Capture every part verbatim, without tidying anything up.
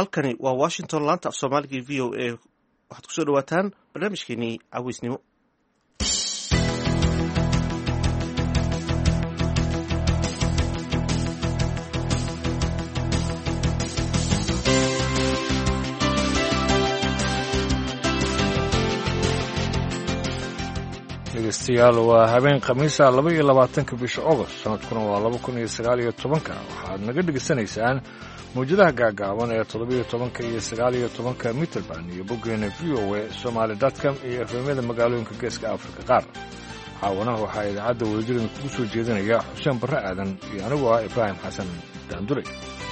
halkani waa washington laanta af soomaaliga v o a waxaad kusoo dhawaataan barnaamijkeenii caweysnimo. dhegeystayaal waa habeen khamiisa laba iyo labaatanka bisha agost sanadkuna waa laba kun iyo sagaal iyo tobanka waxaad naga dhegeysanaysaan mawjadaha gaagaaban ee toddobiyo tobanka iyo sagaal iyo tobanka mitrband iyo boggeena v o a somaali dotcom iyo efemyada magaalooyinka geeska afrika qaar caawanaha waxaa idaacadda wadajirida kugu soo jeedinaya xuseen barre aadan iyo anigu ah ibraahim xasan daandure.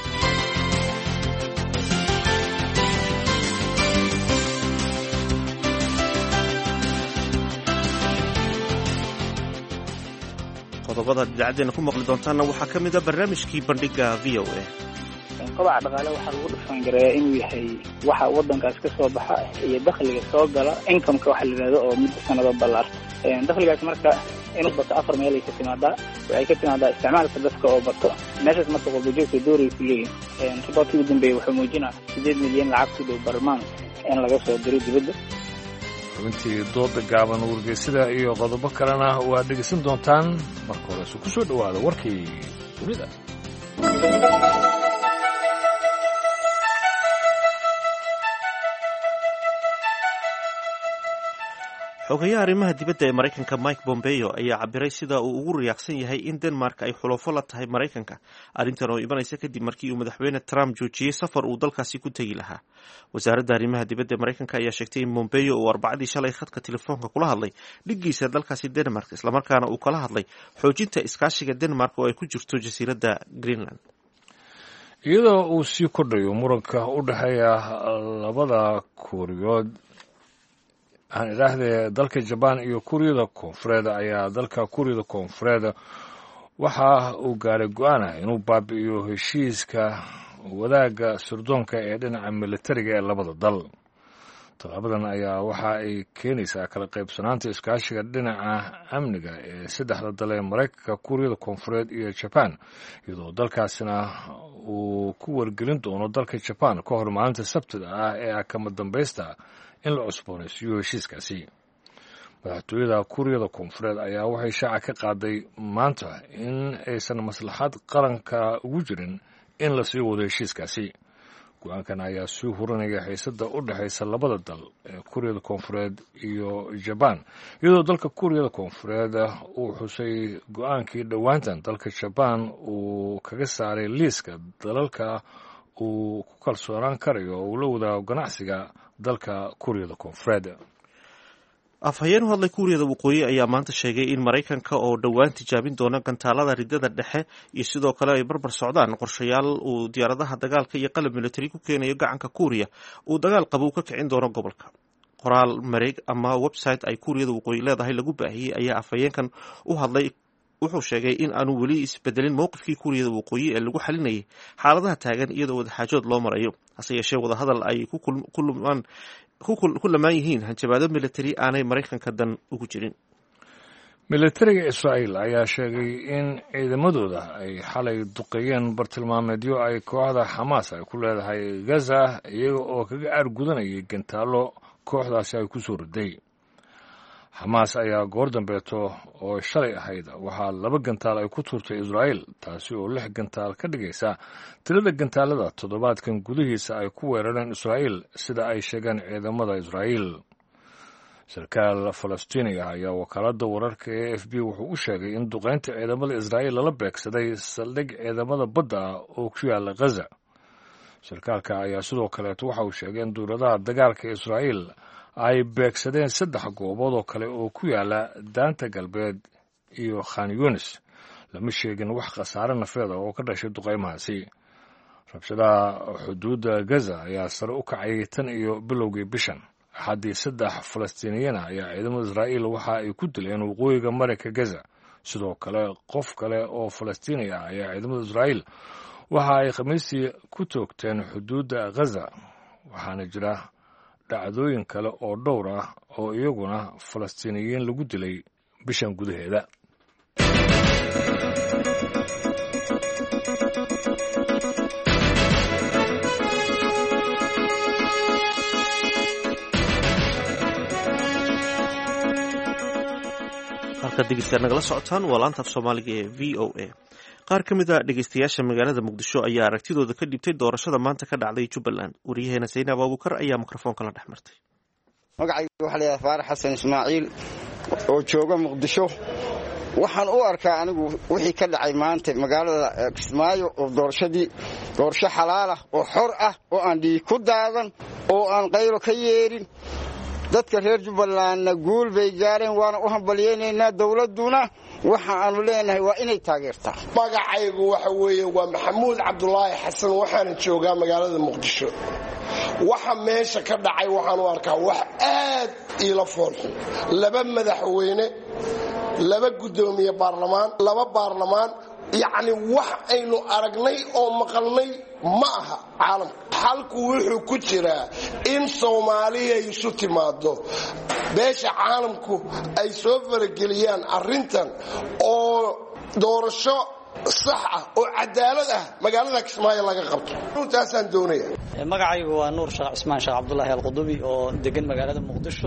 qodobada idaacaddeena ku maqli doontaanna waxaa ka mid a barnaamijkii bandhiga v o a. kobaca dhaqaale waxaa lagu dhufaangareeyaa inuu yahay waxa waddankaas ka soo baxa iyo dakhliga soo gala incomeka waxa la yidhahdo oo muddo sanado ballaarta. dakhligaas marka inuu bato afar meel ay ka timaadaa waxay ka timaadaa isticmaalka dadka oo bato meeshaas marka qurbajoogta dooray ku leeyihin. riboortkii ugu dambeeyey wuxuu muujinaa siddeed milyan lacag ku dhow barmaan in laga soo diro dibadda. xubintii dooda gaaban wargeysada iyo qodobo kalena waad dhegeysan doontaan marka horese ku soo dhowaada warkii dunida. xogayaha arrimaha dibadda ee maraykanka mike pompeo ayaa cabiray sida uu ugu riyaaqsan yahay in denmark ay xulafo la tahay maraykanka arrintan oo imanaysa kadib markii uu madaxweyne trump joojiyey safar uu dalkaasi ku tegi lahaa. wasaaradda arrimaha dibadda ee maraykanka ayaa sheegtay in pompeo uu arbacadii shalay khadka telefoonka kula hadlay dhiggiisa dalkaasi denmark islamarkaana uu kala hadlay xoojinta iskaashiga denmark oo ay ku jirto jasiiradda greenland. iyadoo uu sii kordhayo muranka u dhexeeya labada kuuriyood aan idhaahdee dalka jabaan iyo kuuriyada koonfureed ayaa dalka kuuriyada koonfureed waxa uu gaaray go-aanah inuu baabi'iyo heshiiska wadaagga sirdoonka ee dhinaca militariga ee labada dal. tallaabadan ayaa waxa ay keenaysaa kala qaybsanaanta iskaashiga dhinaca amniga ee saddexda dal ee maraykanka kuuriyada koonfureed iyo jabaan iyadoo dalkaasina uu ku wargelin doono dalka jabaan ka hor maalinta sabtida ah ee ah kama dambaysta in la cusboonaysiiyo heshiiskaasi. madaxtooyada kuuriyada koonfureed ayaa waxay shaaca ka qaaday maanta in aysan maslaxad qaranka ugu jirin in la sii wado heshiiskaasi. go-aankan ayaa sii hurinaya xiisadda u dhexaysa labada dal ee kuuriyada koonfureed iyo jabaan iyadoo dalka kuuriyada koonfureed uu xusay go-aankii dhowaantan dalka jabaan uu kaga saaray liiska dalalka uu ku kalsoonaan karayo oo uu la wadaago ganacsiga dalka kuuriyada koonfureed. afhayeen u hadlay kuuriyada waqooyi ayaa maanta sheegay in maraykanka oo dhowaan tijaabin doona gantaalada ridada dhexe iyo sidoo kale ay barbar socdaan qorshayaal uu diyaaradaha dagaalka iyo qalab militari ku keenayo gacanka kuuriya uu dagaal qabow ka kicin doono gobolka. qoraal mareeg ama website ay kuuriyada waqooyi leedahay lagu baahiyey ayaa afhayeenkan u hadlay wuxuu sheegay in aanu weli isbedelin mowqifkii kuuriyada waqooyi ee lagu xalinayay xaaladaha taagan iyadoo wadaxaajood loo marayo hase yeeshee wadahadal ay ku lamaan yihiin hanjabaado militari aanay maraykanka dan ugu jirin. militariga israa'iil ayaa sheegay in ciidamadooda ay xalay duqeeyeen bartilmaameedyo ay kooxda xamaas ay ku leedahay gaza iyaga oo kaga aargudanayay gantaallo kooxdaasi ay ku soo riday. xamaas ayaa goor dambeeto oo shalay ahayd waxaa laba gantaal ay ku tuurtay israa'iil taasi oo lix gantaal ka dhigaysa tirada gantaalada toddobaadkan gudihiisa ay ku weerareen israa'iil sida ay sheegeen ciidamada israa'iil. sarkaal falastiini ah ayaa wakaaladda wararka ee f b wuxuu u sheegay in duqaynta ciidamada israa'iil lala beegsaday saldhig ciidamada badda ah oo ku yaala ghaza. sarkaalka ayaa sidoo kaleeto waxa uu sheegay in duuradaha dagaalka israa'iil ay beegsadeen saddex goobood oo kale oo ku yaala daanta galbeed iyo khan yunis. lama sheegin wax khasaare nafeeda oo ka dhashay duqaymahaasi. rabshadaha xuduudda gaza ayaa sare u kacayay tan iyo bilowgii bishan. axaddii saddex falastiiniyana ayaa ciidamada israa'iil waxa ay ku dileen waqooyiga marinka gaza. sidoo kale qof kale oo falastiini ah ayaa ciidamada israa'iil waxa ay khamiistii ku toogteen xuduudda gaza waxaana jira dhacdooyin kale oo dhowr ah oo iyaguna falastiiniyiin lagu dilay bishan gudaheeda. halkaad dhegeystayaal nagala socotaan waa laanta af soomaaliga ee v o a qaar ka mid a dhegeystayaasha magaalada muqdisho ayaa aragtidooda ka dhibtay doorashada maanta ka dhacday jubbaland wariyaheena saynaab abuukar ayaa mikrofoonka la dhex martay. magacayga waxaa la yidhaha faarax xasan ismaaciil oo jooga muqdisho. waxaan u arkaa anigu wixii ka dhacay maanta magaalada kismaayo oo doorashadii doorasho xalaal ah oo xor ah oo aan dhiig ku daadan oo aan qaylo ka yeerin. dadka reer jubbalandna guul bay gaareen waana u hambalyaynaynaa. dowladduna waxa aanu leenahay waa inay taageertaa. magacaygu waxa weeye waa maxamuud cabdulaahi xasan waxaana joogaa magaalada muqdisho. waxa meesha ka dhacay waxaan u arkaa wax aad iila foolxun. laba madaxweyne laba guddoomiye baarlamaan laba baarlamaan yacni wax aynu aragnay oo maqalnay ma aha caalamka. xalku wuxuu ku jiraa in soomaaliya isu timaado beesha caalamku ay soo farageliyaan arrintan oo doorasho sax ah oo cadaalad ah magaalada Kismaayo laga qabto. runtaasaan doonaya. magacaygu waa nuur sheekh cismaan sheekh cabdullaahi alqudubi oo degan magaalada muqdisho.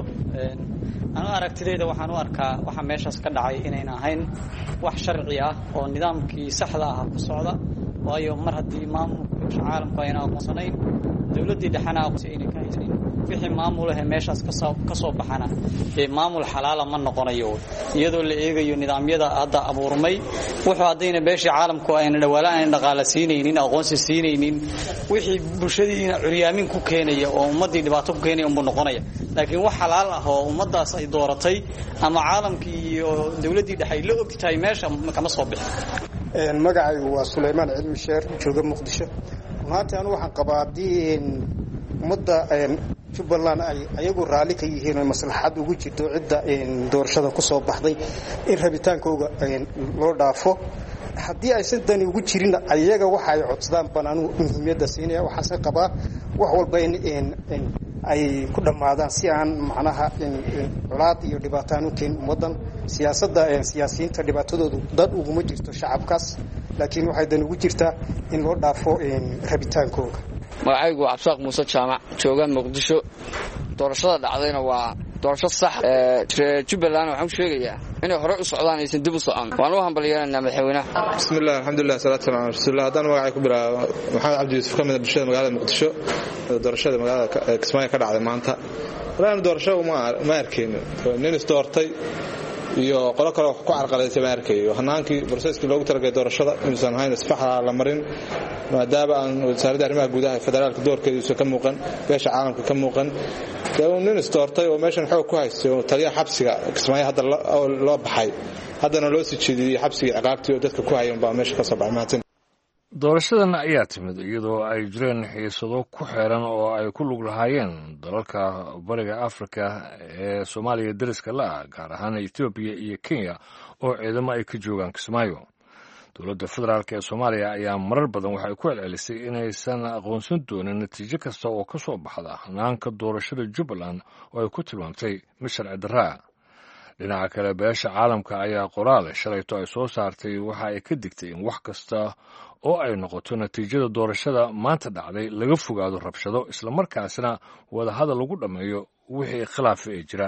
anu aragtidayda waxaan u arkaa waxa meeshaas ka dhacay inayna ahayn wax sharci ah oo nidaamkii saxda ah ku socda. waayo mar haddii maamulka caalamku ayna aqoonsanayn dowladdii dhexana aqoonsi ka haysan wixii maamulaha meeshaas ka soo baxana ee maamul xalaala ma noqonayo iyadoo la eegayo nidaamyada hadda abuurmay. wuxuu hadayna beeshii caalamku ayna dhawaalaan dhaqaale siinaynin aqoonsi siinaynin wixii bulshadiina curyaamin ku keenaya oo ummadii dhibaato ku keenaya uu noqonaya. laakiin wax xalaal ah oo ummadaas ay dooratay ama caalamkii iyo dowladdii dhexe la ogtahay meesha kama soo bixin. magacaygu waa Suleymaan Cilmi Sheer jooga muqdisho. maanta anu waxaan qabaa hadii ummadda Jubbaland ay ayagu raali ka yihiin oo maslaxad ugu jirto cidda doorashada ku soo baxday in rabitaankooda loo dhaafo. haddii ay sidani ugu jirin ayaga waxa ay codsadaan banaan muhiimada siinaya waxaan qabaa wax walba in ay ku dhamaadaan si aan macnaha culaad iyo dhibaataan u keen ummadan. siyaasadda siyaasiyiinta dhibaatadoodu dad uguma jirto shacabkaas laakiin waxay dan ugu jirtaa in loo dhaafo rabitaankooda. magacaygu waa Cabsaaq Muuse Jaamac jooga muqdisho. doorashada dhacdayna waa doorasho sax ee Jubbaland waxaan sheegayaa inay hore u socdaan aysan dib u socon. waan u hambalyeynaa madaxweynaha. bismillaah alxamdulillaah salaatu wa rasuulillah. haddana magacay ku bilaabo maxamed cabdi yuusuf ka mid ah bulshada magaalada muqdisho. doorashada magaalada Kismaayo ka dhacday maanta walaal doorasho ma arkeen nin is doortay iyo qolo kale ku carqaladeysay ma arkayo. hanaankii processkii loogu talagalay doorashada insan hayn isfaxa la marin maadaama aan wasaaradda arrimaha gudaha federaalka doorkeediisa ka muuqan beesha caalamka ka muuqan. nin is doortay oo meeshan xoog ku haystay oo taliya xabsiga Kismaayo hadda loo baxay haddana loo sii jeediyay xabsiga ciqaabtii oo dadka ku hayeen baa meesha ka soo baxay. doorashadan ayaa timid iyadoo ay jireen xiisado ku xeeran oo ay ku lug lahaayeen dalalka bariga Afrika ee Soomaaliya dariska la ah gaar ahaan Ethiopia iyo Kenya oo ciidamo ay ka joogaan Kismaayo. dowladda federaalka ee Soomaaliya ayaa marar badan waxay ku celcelisay inaysan aqoonsan doonin natiijo kasta oo ka soo baxda hanaanka doorashada Jubbaland oo ay ku tilmaamtay mid sharci darro ah. dhinaca kale beesha caalamka ayaa qoraal shalayto ay soo saartay waxa ay ka digtay in wax kasta oo ay noqoto natiijada doorashada maanta dhacday laga fogaado rabshado isla markaasna wada hadal lagu dhameeyo wixii khilaaf ee jira.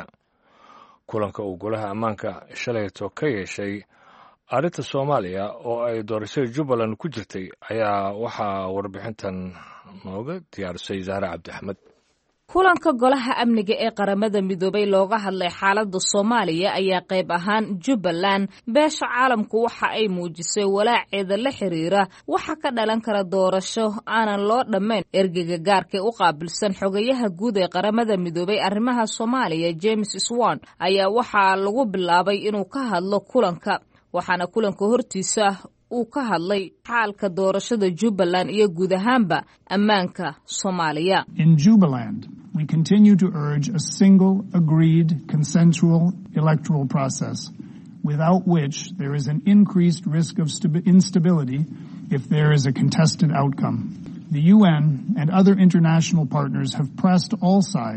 kulanka uu golaha ammaanka shalayto ka yeeshay arrinta Soomaaliya oo ay doorashada Jubbaland ku jirtay ayaa waxaa warbixintan nooga diyaarisay Zahra Cabdi Axmed. kulanka golaha amniga ee qaramada midoobay looga hadlay xaaladda Soomaaliya ayaa qayb ahaan Jubbaland. beesha caalamku waxa ay muujisay walaaceeda la xiriira waxa ka dhalan kara doorasho aanan loo dhammayn. ergeyga gaarka u qaabilsan xogayaha guud ee qaramada midoobay arrimaha Soomaaliya James Swan ayaa waxaa lagu bilaabay inuu ka hadlo kulanka waxaana kulanka hortiisa uu ka hadlay xaalka doorashada Jubbaland iyo guud ahaanba ammaanka Soomaaliya. In Jubaland, we continue to urge a single, agreed, consensual electoral process, without which there is an increased risk of instability if there is a contested outcome. The U N and other international partners have pressed all sides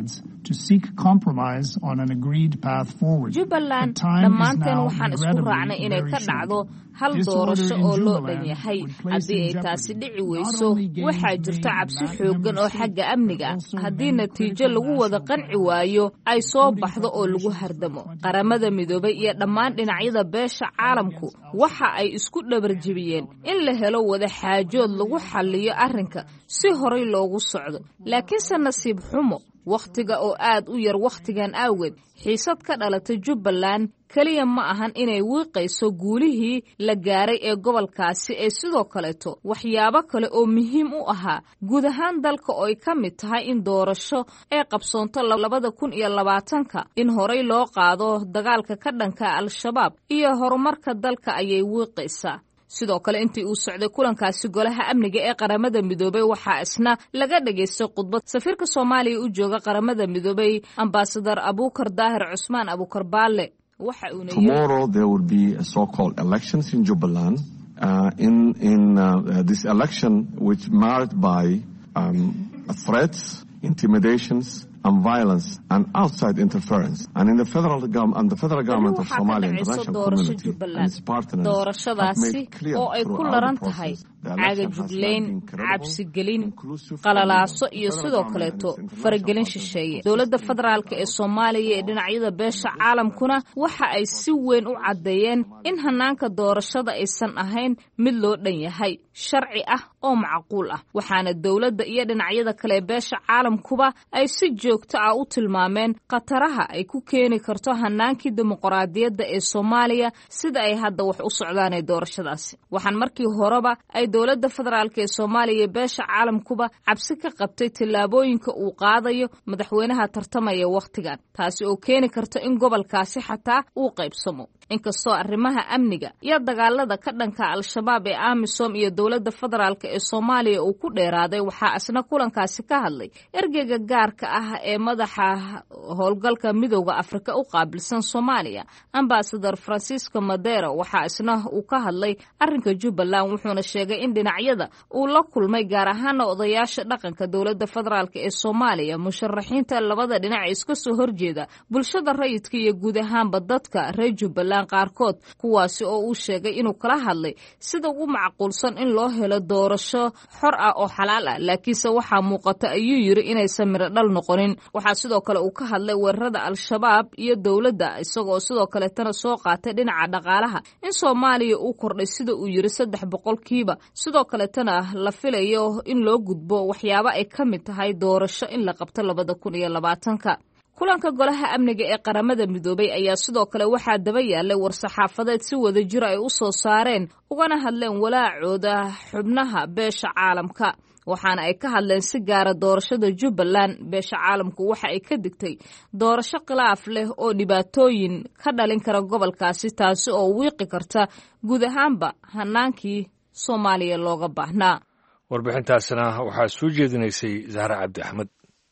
to seek compromise on an agreed path forward. Jubbaland dhammaanteen waxaan isku raacnay inay ka dhacdo hal doorasho oo loo dhan yahay. Haddii ay taasi dhici weyso, waxaa jirta cabsi xooggan oo xagga amniga ah. Haddii natiijo lagu wada qanci waayo ay soo baxdo oo lagu hardamo. Qaramada Midoobay iyo dhammaan dhinacyada beesha caalamku waxa ay isku dhabarjibiyeen in la helo wada xaajood lagu xalliyo arrinka si horay loogu socdo. Laakiinse nasiib xumo, wakhtiga oo aad u yar wakhtigan awgeed, xiisad ka dhalatay Jubbaland kaliya ma ahan inay wiiqayso guulihii la gaaray ee gobolkaasi ee sidoo kaleeto waxyaabo kale oo muhiim u ahaa guud ahaan dalka oo ay ka mid tahay in doorasho ay qabsoonto labada kun iyo labaatanka, in horay loo qaado dagaalka ka dhanka al-shabaab iyo horumarka dalka ayay wiiqaysaa. sidoo kale intii uu socday kulankaasi golaha amniga ee qaramada midoobay waxaa isna laga dhageystay khudbad safiirka Soomaaliya u jooga qaramada midoobay ambassador Abuukar Daahir Cusmaan Abuukar Baalle. Tomorrow there will be a so-called elections in Jubaland. Uh, in in uh, this election, which marked by um, threats, intimidations, and violence and outside interference, and in the federal government and the federal government of Somalia and the international community and its partners have made clear throughout the process cagajuglayn, cabsigelin, qalalaaso iyo sidoo kaleeto faragelin shisheeye. Dowladda federaalka ee Soomaaliya ee dhinacyada beesha caalamkuna waxa ay si weyn u cadeeyeen in hanaanka doorashada aysan ahayn mid loo dhan yahay, sharci ah oo macquul ah. Waxaana dowladda iyo dhinacyada kale beesha caalamkuba ay si joogto ah u tilmaameen qataraha ay ku keeni karto hanaankii dimuqraadiyadda ee Soomaaliya sida ay hadda wax u socdaan ee doorashadaasi. Waxaan markii horeba ay dowladda federaalka ee Soomaaliya beesha caalamkuba cabsi ka qabtay tillaabooyinka uu qaadayo madaxweynaha tartamaya waqtigan, taasi oo keeni karta in gobolkaasi xataa uu qaybsamo. inkastoo arrimaha amniga iyo dagaalada ka dhanka al-shabaab ee AMISOM iyo dowladda federaalka ee Soomaaliya uu ku dheeraaday, waxaa asna kulankaasi ka hadlay ergeyga gaarka ah ee madaxa howlgalka midowga Afrika u qaabilsan Soomaaliya ambassador Francisco Madero. Waxaa asna uu ka hadlay arrinka Jubbaland, wuxuuna sheegay in dhinacyada uu la kulmay gaar ahaan odayaasha dhaqanka dowladda federaalka ee Soomaaliya, musharaxiinta labada dhinac iska soo horjeeda, bulshada rayidka iyo guud ahaanba dadka reer Jubbaland qaarkood, kuwaasi oo uu sheegay inuu kala hadlay sida ugu macquulsan in loo helo doorasho xor ah oo xalaal ah, laakiinse waxaa muuqata ayuu yiri inaysan miro dhal noqonin. Waxaa sidoo kale uu ka hadlay weerarada al-shabaab iyo dowladda, isagoo sidoo kale tana soo qaatay dhinaca dhaqaalaha in Soomaaliya uu kordhay sida uu yiri saddex boqolkiiba, sidoo kale tana la filayo in loo gudbo waxyaabo ay ka mid tahay doorasho in la qabto labada kun iyo labaatanka. kulanka golaha amniga ee qaramada midoobay ayaa sidoo kale waxaa daba yaalay war-saxaafadeed si wada jir ay u soo saareen ugana hadleen walaacooda xubnaha beesha caalamka, waxaana ay ka hadleen si gaara doorashada Jubbaland. Beesha caalamku waxa ay ka digtay doorasho khilaaf leh oo dhibaatooyin ka dhalin kara gobolkaasi, taasi oo wiiqi karta guud ahaanba hanaankii Soomaaliya looga baahnaa. warbixintaasina waxaa soo jeedinaysay Zahra Cabdi Axmed.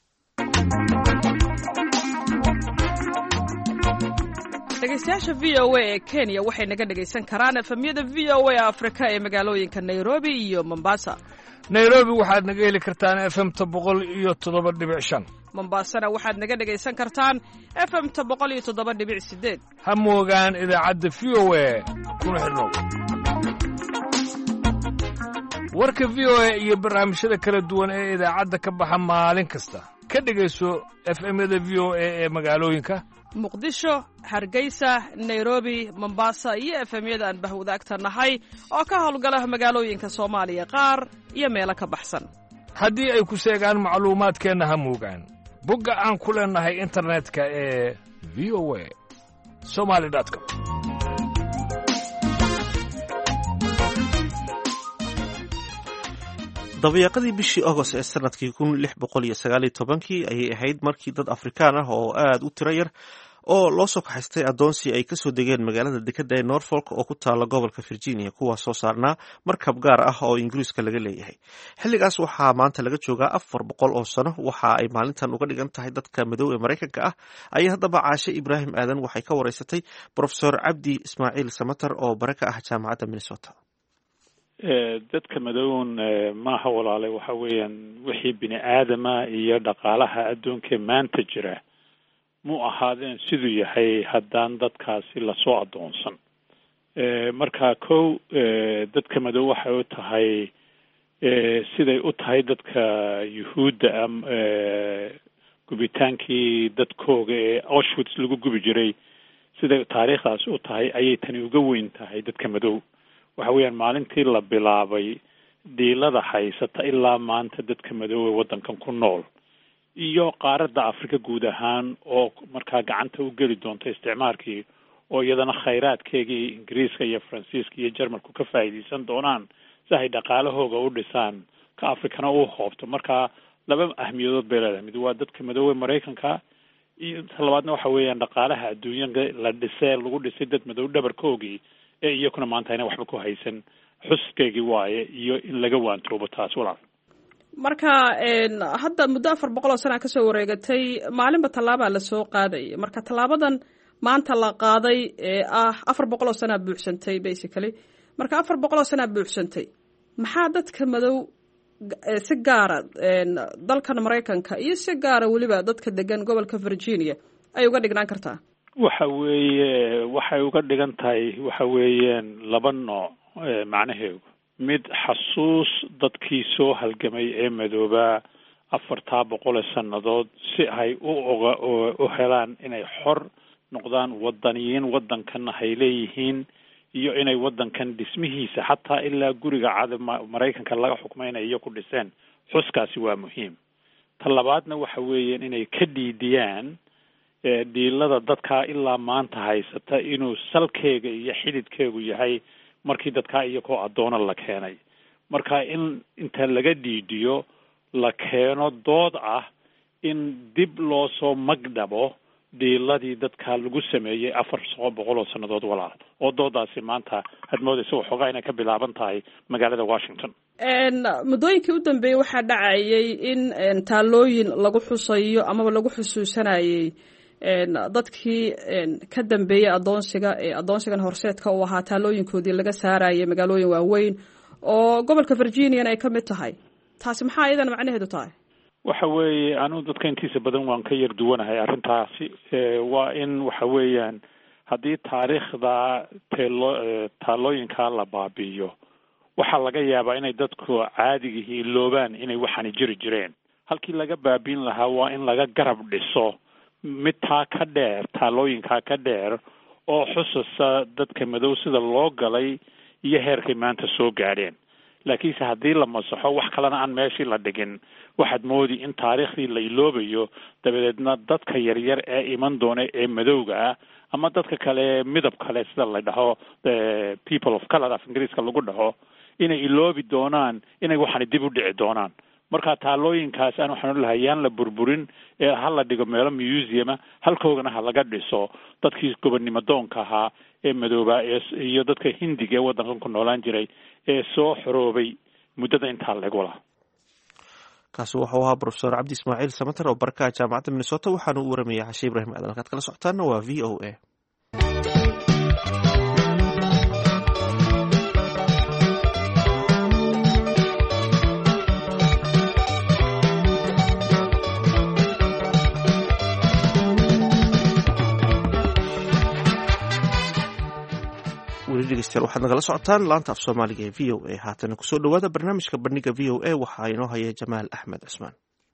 dhegeystayaasha v o a ee Kenya waxay naga dhegaysan karaan efemyada v o a Afrika ee magaalooyinka Nairobi iyo Mombasa. Nairobi waxaad naga heli kartaan F M ta boqol iyo toddoba dhibic shan. Mombasana waxaad naga dhegaysan kartaan F M ta boqol iyo toddoba dhibic sideed. Ha moogaan idaacadda V O A kuna xidhnow. warka V O A iyo barnaamijyada kala duwan ee idaacadda ka baxa maalin kasta ka dhegayso F M-yada V O A ee magaalooyinka Muqdisho, Hargeysa, Nairobi, Mombasa iyo F M-yada aan bahwadaagta nahay oo ka howlgala magaalooyinka Soomaaliya qaar iyo meelo ka baxsan. haddii ay ku sheegaan macluumaadkeenna ha moogaan bogga aan ku leenahay internetka ee v o a somali dot com. dabayaaqadii bishii August ee sanadkii kun lix boqol iyo sagaal iyo tobankii ayay ahayd markii dad Afrikaan ah oo aad u tiro yar oo loo soo kaxaystay adoonsi ay kasoo degeen magaalada dekedda ee Norfolk oo ku taala gobolka Virginia, kuwaas soo saarnaa markab gaar ah oo Ingiriiska laga leeyahay. xilligaas waxaa maanta laga joogaa afar boqol oo sano, waxa ay maalintan uga dhigan tahay dadka madow ee Mareykanka ah. ayaa haddaba Caashe Ibraahim Aadan waxay ka wareysatay Professor Cabdi Ismaaciil Samatar oo bare ka ah jaamacadda Minnesota. dadka madown maaha walaale waxa weeyaan wixii bini aadama iyo dhaqaalaha adduunka maanta jira mu ahaadeen siduu yahay haddaan dadkaasi lasoo addoonsan marka kow dadka madow waxay u tahay siday u tahay dadka yuhuudda gubitaankii dadkooga ee Auschwitz lagu gubi jiray siday taariikhdaas u tahay ayay tani uga weyn tahay dadka madow waxa weeyaan maalintii la bilaabay diilada haysata ilaa maanta dadka madow ee waddankan ku nool iyo qaaradda Afrika guud ahaan oo markaa gacanta u geli doonta isticmaalkii oo iyadana khayraadkeegii Ingiriiska iyo Faransiiska iyo Jarmalku ka faa'iideysan doonaan si ay dhaqaalahooga u dhisaan ka Afrikana u hoobto marka laba ahmiyadood bay leedahay mid waa dadka madow ee Mareykanka iyo talabaadna waxa weeyaan dhaqaalaha adduunka la dhisay lagu dhisay dad madow dhabarkoogii ee iyakuna maanta inay waxba ku haysan xuskeegii waaye iyo in laga waantoobo taas walaal marka hadda muddo afar boqol oo sana ka soo wareegatay maalinba tallaabaa la soo qaaday marka tallaabadan maanta la qaaday ee ah afar boqol oo sana buuxsantay basically marka afar boqol oo sana buuxsantay maxaa dadka madow si gaara dalkan Mareykanka iyo si gaara waliba dadka degan gobolka Virginia ay uga dhignaan kartaa waxa weeye waxay uga dhigan tahay waxa weeyaan laba nooc macnaheedu mid xasuus dadkii soo halgamay ee madooba afarta boqol sanadood si ay u oga u helaan inay xor noqdaan wadaniyiin wadankan ay leeyihiin iyo inay wadankan dhismihiisa xataa ilaa guriga cad Mareykanka laga xukmaynayo ku dhiseen xuskaasi waa muhiim talabaadna waxa weeyaan inay ka dhiidiyaan diilada dadka ilaa maanta haysata inuu salkeega iyo xididkeegu yahay markii dadka iyagoo adoona la keenay marka in inta laga dhiidiyo la keeno dood ah in dib loo soo magdhabo diiladii dadka lagu sameeyay afar boqol oo sanadood walaal oo doodaasi maanta had moodayso waxoogaa inay ka bilaaban tahay magaalada Washington muddooyinkii u dambeeyay waxaa dhacayay in taalooyin lagu xusayo amaba lagu xusuusanayay dadkii ka dambeeyay adoonsiga ee adoonsigan horseedka uu ahaa taalooyinkoodii laga saarayay magaalooyin waaweyn oo gobolka Virginia ay ka mid tahay taasi maxaa idan macnaheedu tahay waxa weeye anu dadka intiisa badan waan ka yar duwanahay arrintaasi waa in waxa weeyaan haddii taariikhda taalooyinka la baabi'iyo waxaa laga yaabaa inay dadku caadigihii loobaan inay waxani jiri jireen halkii laga baabiin lahaa waa in laga garab dhiso mid taa ka dheer taalooyinkaa ka dheer oo xusasa dadka madow sida loo galay iyo heerkay maanta soo gaadheen laakiinse haddii la masaxo wax kalena aan meeshii la dhigin waxaad moodi in taariikhdii la iloobayo dabadeedna dadka yaryar ee iman doona ee madowga ah ama dadka kale midab kale sida la dhaho people of color af ingiriiska lagu dhaho inay iloobi doonaan inay waxani dib u dhici doonaan marka taalooyinkaas aan waxaan lahaa yaan la burburin ee hal la dhigo meelo museum halkoogana ha laga dhiso dadkii gobonnimo doonka ahaa ee madooba iyo dadka hindiga ee waddankan ku noolaan jiray ee soo xoroobay muddada intaa lagu lahaa kaasi wuxuu ahaa professor Cabdi Ismaaciil Samatar oo baraka jaamacadda Minnesota waxaana uu waramayay Xashii Ibrahim Aadan halkaad kala socotaana waa V O A waxaad nagala socotaan laanta af Soomaaliga ee V O A haatana kusoo dhawaada barnaamijka bandhiga V O A waxaa inoo haya Jamaal Axmed Cismaan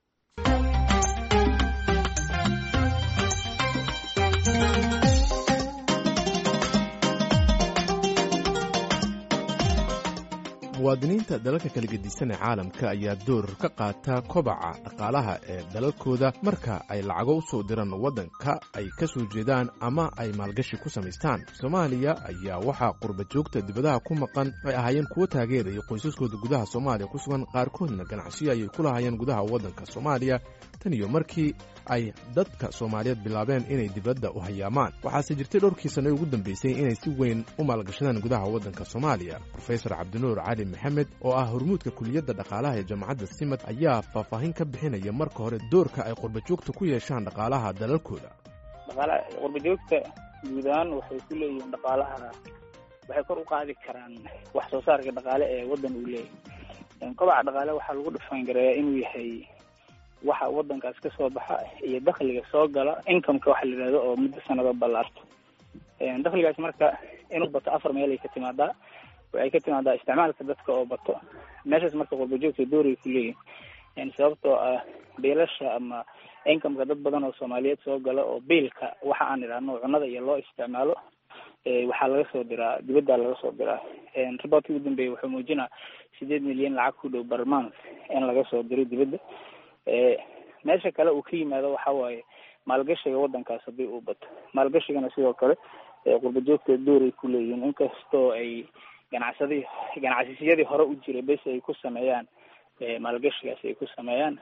muwaadiniinta dalalka kala gedisan ee caalamka ayaa door ka qaata kobaca dhaqaalaha ee dalalkooda marka ay lacago u soo diraan waddanka ay ka soo jeedaan ama ay maalgashi ku samaystaan. Soomaaliya ayaa waxaa qurba joogta dibadaha ku maqan ay ahaayeen kuwo taageeraya qoysaskooda gudaha Soomaaliya ku sugan, qaarkoodna ganacsiyo ayay ku lahaayeen gudaha waddanka Soomaaliya tan iyo markii ay dadka Soomaaliyeed bilaabeen inay dibadda u hayaamaan. waxaase jirtay dhowrkii sano ugu dambeysay inay si weyn u maalgashadaan gudaha waddanka Soomaaliya. Professor Cabdinuur Cali Maxamed oo ah hormuudka kuliyadda dhaqaalaha ee jaamacadda Simad ayaa faahfaahin ka bixinaya marka hore doorka ay qurba joogta ku yeeshaan dhaqaalaha dalalkooda. dhaqaalaha qurba joogta guud ahaan waxay ku leeyihiin dhaqaalaha waxay kor u qaadi karaan wax soo saarka dhaqaale ee waddan uu leeyahay. kobaca dhaqaale waxaa lagu dhufan gareeyaa inuu yahay waxa waddankaas ka soo baxa iyo dakhliga soo gala income-ka waxa la yidhahdo oo muddo sanado ballaarto. dakhligaas marka inuu bato afar meel ay ka timaadaa. waxay ka timaadaa isticmaalka dadka oo bato. meeshaas marka qurba joogta dooray ku leeyihin sababtoo ah biilasha ama income-ka dad badan oo Soomaaliyeed soo gala oo biilka waxa aan idhaahno cunada iyo loo isticmaalo waxaa laga soo diraa dibadda laga soo diraa. reportkii ugu dambeeyay wuxuu muujinaa sideed milyan lacag ku dhow per month in laga soo diro dibadda. meesha kale uu ka yimaado waxa waaye maalgashiga waddankaas haddii uu bato. maalgashigana sidoo kale qurba joogta dooray ku leeyihiin inkastoo ay ganacsadii ganacsiyadii hore u jiray bes ay ku sameeyaan maalgashigaas ay ku sameeyaan.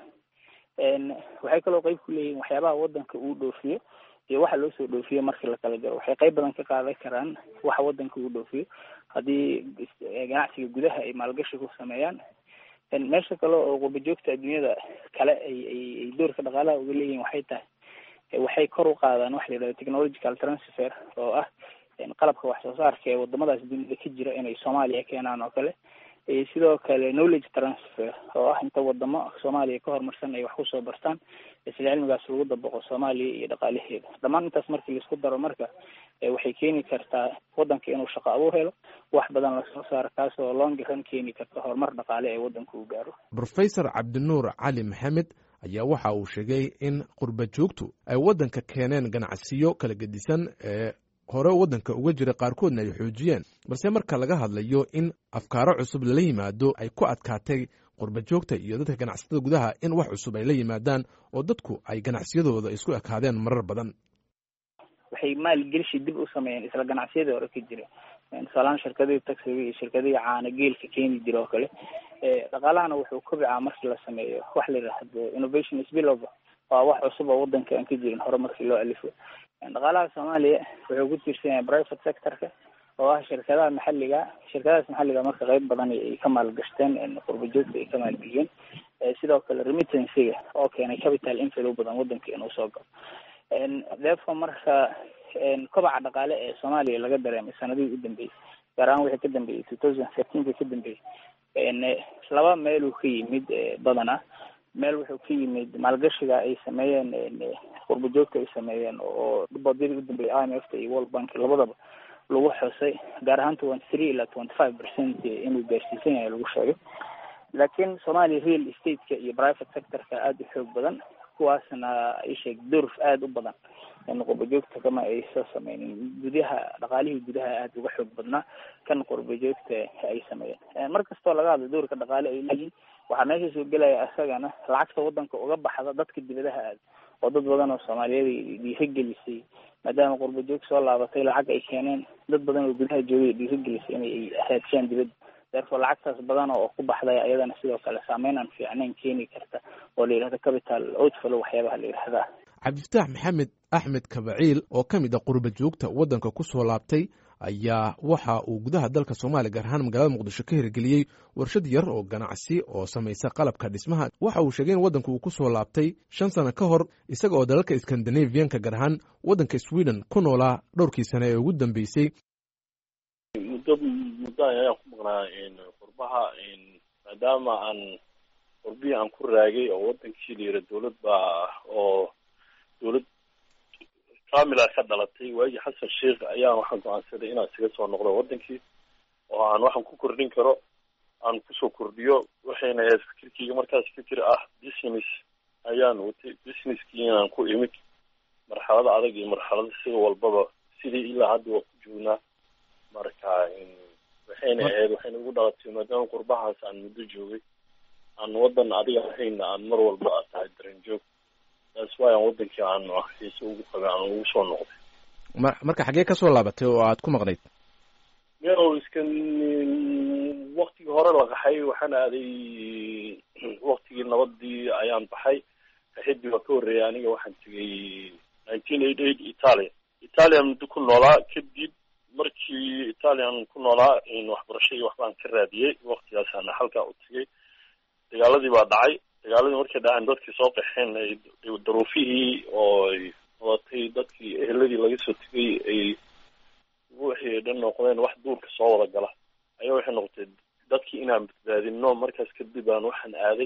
waxay kaloo qayb ku leeyihiin waxyaabaha waddanka uu dhoofiyo iyo waxa loo soo dhoofiyo markii la kala jaro. waxay qayb badan ka qaadan karaan waxa waddanka uu dhoofiyo haddii ganacsiga gudaha ay maalgashi ku sameeyaan. meesha kale oo qurba joogta adduunyada kale ay ay doorka dhaqaalaha uga leeyihiin waxay tahay waxay kor u qaadaan waxa la yidhahdo technological transfer oo ah qalabka wax soo saarka ee wadamadaas dunida ka jira inay Soomaaliya keenaan oo kale. sidoo kale knowledge transfer oo ah inta wadamo Soomaaliya ka horumarsan ay wax ku soo bartaan isla cilmigaas lagu dabaqo Soomaaliya iyo dhaqaalaheeda. dhammaan intaas markii la isku daro marka waxay keeni kartaa waddanka inuu shaqo abuur helo wax badan la soo saaro kaas oo long run keeni karta horumar dhaqaale ee waddanka uu gaaro. Professor Cabdinuur Cali Maxamed ayaa waxa uu sheegay in qurba joogtu ay waddanka keeneen ganacsiyo kala gedisan ee hore waddanka uga jira qaarkoodna ay xoojiyeen, balse marka laga hadlayo in afkaaro cusub lala yimaado ay ku adkaatay qurba joogta iyo dadka ganacsatada gudaha in wax cusub ay la yimaadaan oo dadku ay ganacsiyadooda isku ekaadeen marar badan. waxay maalgelishi dib u sameeyeen isla ganacsiyadii hore ka jira. tusaalahaan shirkadii taxiga iyo shirkadii caana geelka keeni jira oo kale. dhaqaalahana wuxuu kobcaa markii la sameeyo wax la yidhaahdo innovation spillover waa wax cusub oo waddanka aan ka jirin hore markii loo alifo. dhaqaalaha Soomaaliya wuxuu ku tiirsan yahay private sector-ka oo ah shirkadaha maxalliga. shirkadahaas maxalliga marka qayb badan ay ka maalgashteen qurba joogta ay ka maalgeliyeen. sidoo kale remittance-ga oo keenay capital inflow badan waddanka inuu soo galo. therefore marka kobaca dhaqaale ee Soomaaliya laga dareemay sanadihii u dambeeyay gaar ahaan wixii ka dambeeyay two thousand thirteen ka dambeeyay laba meel uu ka yimid badana. meel wuxuu ka yimid maalgashiga ay sameeyeen qurba joogta ay sameeyeen oo boodadii u dambeeyay I M F iyo World Bank labadaba lagu xusay gaar ahaan twenty three ilaa twenty five percent inuu gaarsiisan yahay lagu sheegay. laakiin Soomaaliya real estate-ka iyo private sector-ka aad u xoog badan kuwaasna ay sheeg durf aad u badan in qurba joogta kama ay soo sameeyeen gudaha dhaqaalihii gudaha aad uga xoog badnaa kan qurba joogta ay sameeyeen. markastoo laga hadlo doorka dhaqaale ay leeyihiin waxaa meesha soo gelaya asagana lacagta waddanka uga baxda dadka dibadaha aad oo dad badan oo Soomaaliyeed dhiirigelisay maadaama qurba joog soo laabatay lacag ay keeneen dad badan oo gudaha joogay dhiirigelisay inay raadiyaan dibadda. therefore lacagtaas badan oo ku baxday ayadana sidoo kale saameyn aan fiicnayn keeni karta oo la yidhahdo capital outflow waxyaabaha la yidhahdaa. Cabdifataax Maxamed Axmed Kabaciil oo ka mid ah qurba joogta waddanka ku soo laabtay ayaa waxa uu gudaha dalka Soomaaliya gaar ahaan magaalada Muqdisho ka hirgeliyey warshad yar oo ganacsi oo samaysa qalabka dhismaha. waxa uu sheegay in waddanku uu ku soo laabtay shan sano ka hor isaga oo dalalka Scandinavian-ka gaar ahaan waddanka Sweden ku noolaa dhowrkii sano ee ugu dambeysay. muddo muddo ayaan ku maqnaa qurbaha maadaama aan qurbihi aan ku raagay oo waddankii la yidhi dowlad baa oo dowlad kaamila ka dhalatay waagii xasan sheekh ayaa waxaan go'aansaday inaan isaga soo noqdo waddankii oo aan waxaan ku kordhin karo aan kusoo kordhiyo waxayna ahayd fikirkeyga markaas fikir ah business ayaan watay businesskii inaan ku imid marxalada adag iyo marxalada sida walbaba sidii ilaa hadda waa ku joognaa. marka waxayna ahayd waxayna ugu dhalatay maadaama qurbahaas aan muddo joogay aan waddan adiga ahayna aan mar walba aad tahay dareen joog taas waa aan waddankii aan xiise ugu qabay aan ugu soo noqday. marka xaggee ka soo laabatay oo aad ku maqnayd? meelow iskan waktigii hore la qaxay waxaan aaday waktigii nabadii ayaan baxay. qaxidii waa ka horreeyay aniga waxaan tegay nineteen eighty eight Italia Italia muddo ku noolaa. kadib markii Italian ku noolaa in waxbarashadii waxbaan ka raadiyey waqtigaasana halkaa u tegay. dagaaladii baa dhacay. dagaaladii markay dhaceen dadkii soo qaxeen daruufihii oo ay wadatay dadkii eheladii laga soo tegay ay wixii dhan noqdeen wax duurka soo wada gala ayaa waxay noqotay dadkii inaan badbaadino. markaas kadib aan waxaan aaday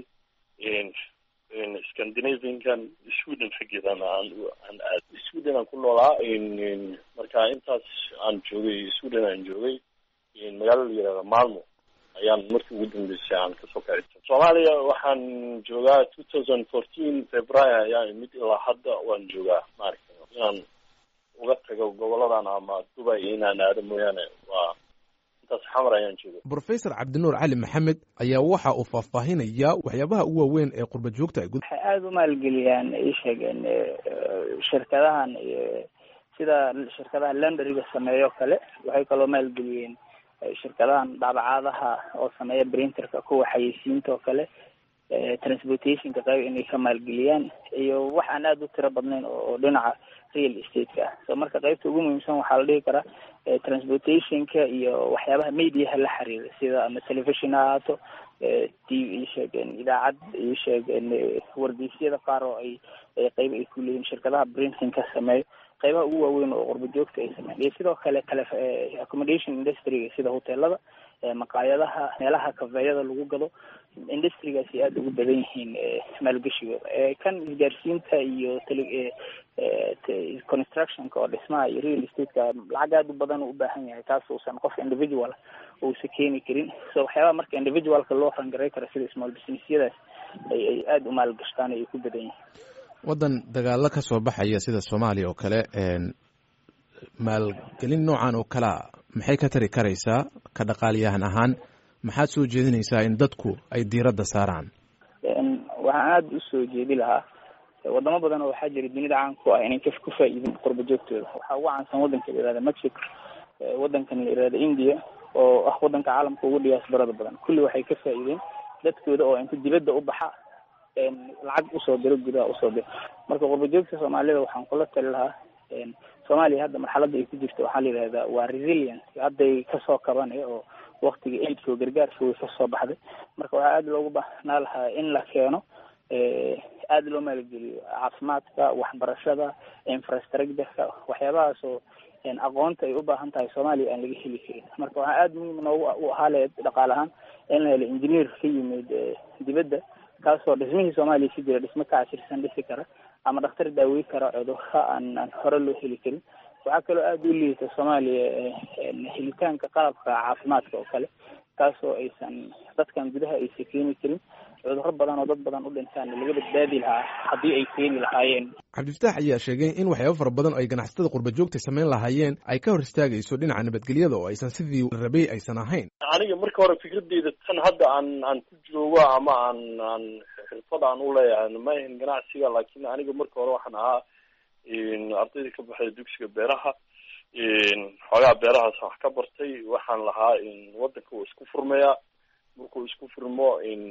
scandinaviankan sweden xaggeedaan aan aan aaday sweden aan ku noolaa. marka intaas aan joogay sweden aan joogay magaalada la yihahda malmo ayaan markii ugu dambeysay aan kasoo kacay. soomaaliya waxaan joogaa two thousand fourteen february ayaa imid ilaa hadda waan joogaa. maaragta inaan uga tago goboladan ama Dubai inaan aado mooyaane waa intaas xamar ayaan jooga. Professor Cabdinuur Cali Maxamed ayaa waxa uu faahfaahinaya waxyaabaha ugu waaweyn ee qurba joogta ay waxay aada u maalgeliyaan ay sheegeen shirkadahan sida shirkadaha laundryga sameeyo kale. waxay kaloo maalgeliyeen shirkadahan daabacaadaha oo sameeya printerka kuwa xayeysiinta oo kale, transportationka qayb inay ka maalgeliyaan, iyo wax aan aada u tiro badnayn oo dhinaca real estate-ka ah. so marka qaybta ugu muhiimsan waxaa la dhihi karaa transportationka iyo waxyaabaha mediaha la xiriira sida ama television ha ahaato, t v sheegeen idaacad iyo sheegeen wargeysyada qaar oo ay qayb ay ku leeyihiin shirkadaha printingka sameeyo, qaybaha ugu waaweyn oo qurba joogta ay sameeyaan. iyo sidoo kale tele accommodation industry sida hoteelada, maqaayadaha, meelaha kafeeyada lagu gado, industrigaasi aada ugu badan yihiin maalgashigooda. kan isgaarsiinta iyo tele constructionka oo dhismaha iyo real estate-ka lacag aada u badan u baahan yahay, taas uusan qof individual uusa keeni karin. so waxyaabaha marka individualka loo rangaray karo sida small businessyadaas ay ay aada u maalgashtaan ay ku badan yihiin. waddan dagaalo ka soo baxaya sida Soomaaliya oo kale, maalgelin noocan oo kala maxay ka tari karaysaa ka dhaqaaliyahan ahaan? maxaad soo jeedinaysaa in dadku ay diiradda saaraan? waxaan aada u soo jeedi lahaa wadamo badan oo waxaa jira dunida caan ku ah inay ka ku faa'iidin qurba joogtooda. waxaa ugu caansan waddanka la yihahda Mexico, waddankan la yihahda India oo ah waddanka caalamka ugu diyaasbarada badan. kulli waxay ka faa'iideen dadkooda oo inta dibadda u baxa lacag usoo diro gudaha usoo diro. marka qurba joogta Soomaalida waxaan kula tali lahaa Soomaaliya hadda marxaladda ay ku jirto waxaa la yidhahdaa waa resilience. hadday kasoo kabanaya oo waktiga aidka oo gargaarka way kasoo baxday. marka waxaa aada loogu baahnaa lahaa in la keeno aada loo maalgeliyo caafimaadka, waxbarashada, infrastructureka, waxyaabahaas oo aqoonta ay u baahan tahay Soomaaliya aan laga heli karin. marka waxaa aada muhiim noogu u ahaa le dhaqaale ahaan in la helo engineer ka yimid dibadda kaasoo dhismihii Soomaaliya si jira dhismo ka casirsan dhisi kara ama dhakhtar daawey kara cudurka aan aan hore loo heli karin. waxaa kaloo aada u liita Soomaaliya helitaanka qalabka caafimaadka oo kale, kaasoo aysan dadkan gudaha aysan keeni karin. cudurro badan oo dad badan u dhintaan laga badbaadi lahaa haddii ay keeni lahaayeen. Cabdifataax ayaa sheegay in waxyaabo fara badan oo ay ganacsatada qurba joogta samayn lahaayeen ay ka hor istaagayso dhinaca nabadgelyada oo aysan sidii rabay aysan ahayn. aniga marka hore fikradeyda tan hadda aan aan ku joogo ama aan aan xirfad aan u leeyahay ma ahan ganacsiga, laakiin aniga marka hore waxaan ahaa ardayda ka baxay dugsiga beeraha. xoogaa beerahaas wax ka bartay. waxaan lahaa waddanka uu isku furmayaa. markuu isku furmo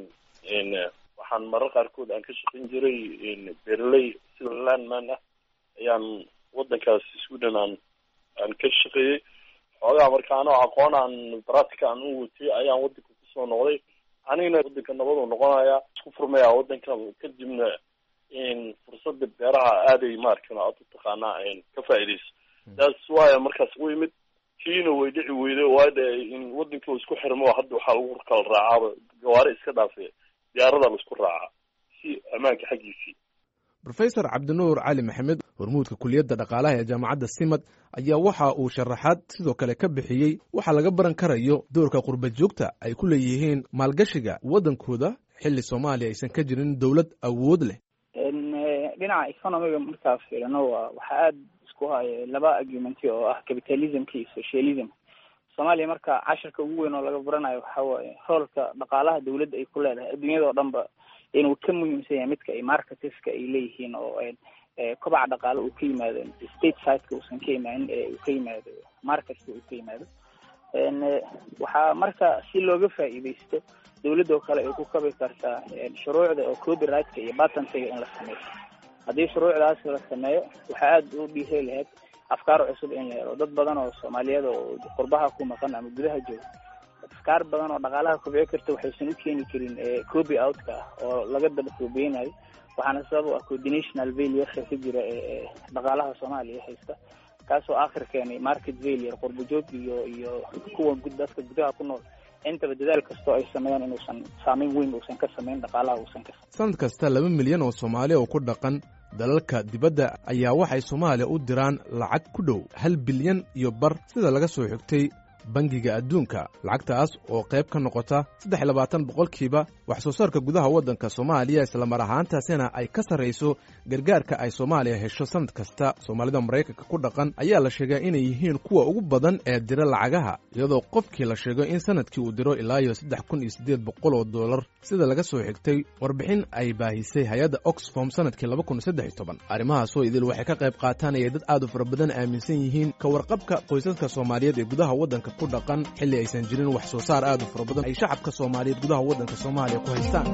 waxaan marar qaarkood aan ka shaqayn jiray beeraley sida landman ah ayaan waddankaas Sweden aan aan ka shaqeeyey. xoogaa marka anoo aqoon aan practica aan u watay ayaan waddanka kusoo noqday. anigana waddanka nabaduu noqonayaa, isku furmayaa waddanka. kadibna fursada beeraha aaday maarkan aad u taqaanaa ka faa'iidayso. taas waayo markaas u yimid kiina way dhici weyday waayo in waddanka uu isku xirmo. hadda waxaa lagu kala raacaaba gawaari iska dhaafay diyaarada la isku raaca si ammaanka xaggiisii. Professor Cabdinuur Cali Maxamed, hormuudka kulliyadda dhaqaalaha ee jaamacadda Simad, ayaa waxa uu sharaxaad sidoo kale ka bixiyey waxa laga baran karayo doorka qurba joogta ay ku leeyihiin maalgashiga waddankooda xilli Soomaaliya aysan ka jirin dawlad awood leh. dhinaca economiga markaas fiirino waa waxa aada isku haya laba argument oo ah capitalism iyo socialism. Soomaaliya marka casharka ugu weyn oo laga baranayo waxa waaye roolka dhaqaalaha dawladda ay ku leedahay adduunyada oo dhanba inuu ka muhiimsan yahay midka ay marketeska ay leeyihiin oo kobaca dhaqaale uu ka yimaado state side-ka uusan ka imaanin ee uu ka yimaado marketka uu ka yimaado. waxaa marka si looga faa'iidaysto dawladda oo kale ay ku kabi kartaa shuruucda oo copyright-ka iyo patentiga in la sameeyo. haddii shuruucdaas la sameeyo waxaa aada u dhiiri lahayd afkaar cusub in la helo. dad badan oo Soomaaliyeed oo qurbaha ku maqan ama gudaha jooga afkaar badan oo dhaqaalaha kobci karta waxaysan u keeni karin copy out-ka oo laga daba koobeynayo. waxaana sabab u ah coordinational failure ka jira ee dhaqaalaha Soomaaliya haysta. kaasoo aakhir keenay market failure qurbajoog iyo iyo kuwa dadka gudaha ku nool intaba dadaal kastoo ay sameeyaan inuusan saameyn weyn uusan ka samayn dhaqaalaha uusan ka sanad kasta laba milyan oo Soomaali oo ku dhaqan dalalka dibadda ayaa waxay Soomaaliya u diraan lacag ku dhow hal bilyan iyo bar sida laga soo xigtay bangiga adduunka lacagtaas oo qayb ka noqota saddex iyo labaatan boqolkiiba wax soo saarka gudaha waddanka Soomaaliya isla mar ahaantaasina ay ka sareyso gargaarka ay Soomaaliya hesho sanad kasta Soomaalida Mareykanka ku dhaqan ayaa la sheegay inay yihiin kuwa ugu badan ee dira lacagaha iyadoo qofkii la sheego in sanadkii uu diro ilaa iyo saddex kun iyo siddeed boqol oo dollar sida laga soo xigtay warbixin ay baahisay hay'adda Oxfam sanadkii laba kun iyo saddex iyo toban arrimahaas oo idil waxay ka qayb qaataan ay dad aad u fara badan aaminsan yihiin ka warqabka qoysaska Soomaaliyeed ee gudaha waddanka ku dhaqan xilli aysan jirin wax soo saar aad u fara badan ay shacabka Soomaaliyeed gudaha waddanka Soomaaliya ku haystaan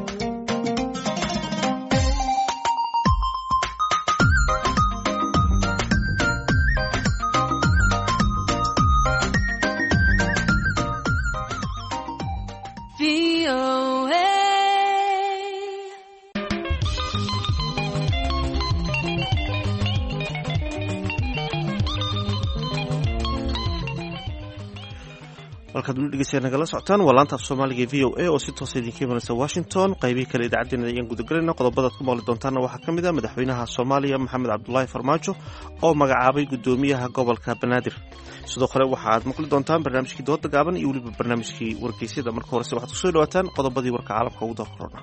halkaad weli dhegeystayaal nagala socotaan waa laanta af soomaaliga v o a oo si toosa idinka imanaysa washington qaybihii kale idaacaddeenna ayaan gudagelayna qodobadaad ku maqli doontaanna waxaa ka mid ah madaxweynaha soomaaliya maxamed cabdulaahi farmaajo oo magacaabay guddoomiyaha gobolka banaadir sidoo kale waxaaad maqli doontaan barnaamijkii dooda gaaban iyo weliba barnaamijkii wargeysyada marka horese waxaad kusoo dhawaataan qodobadii warka caalamka ugu doorkorona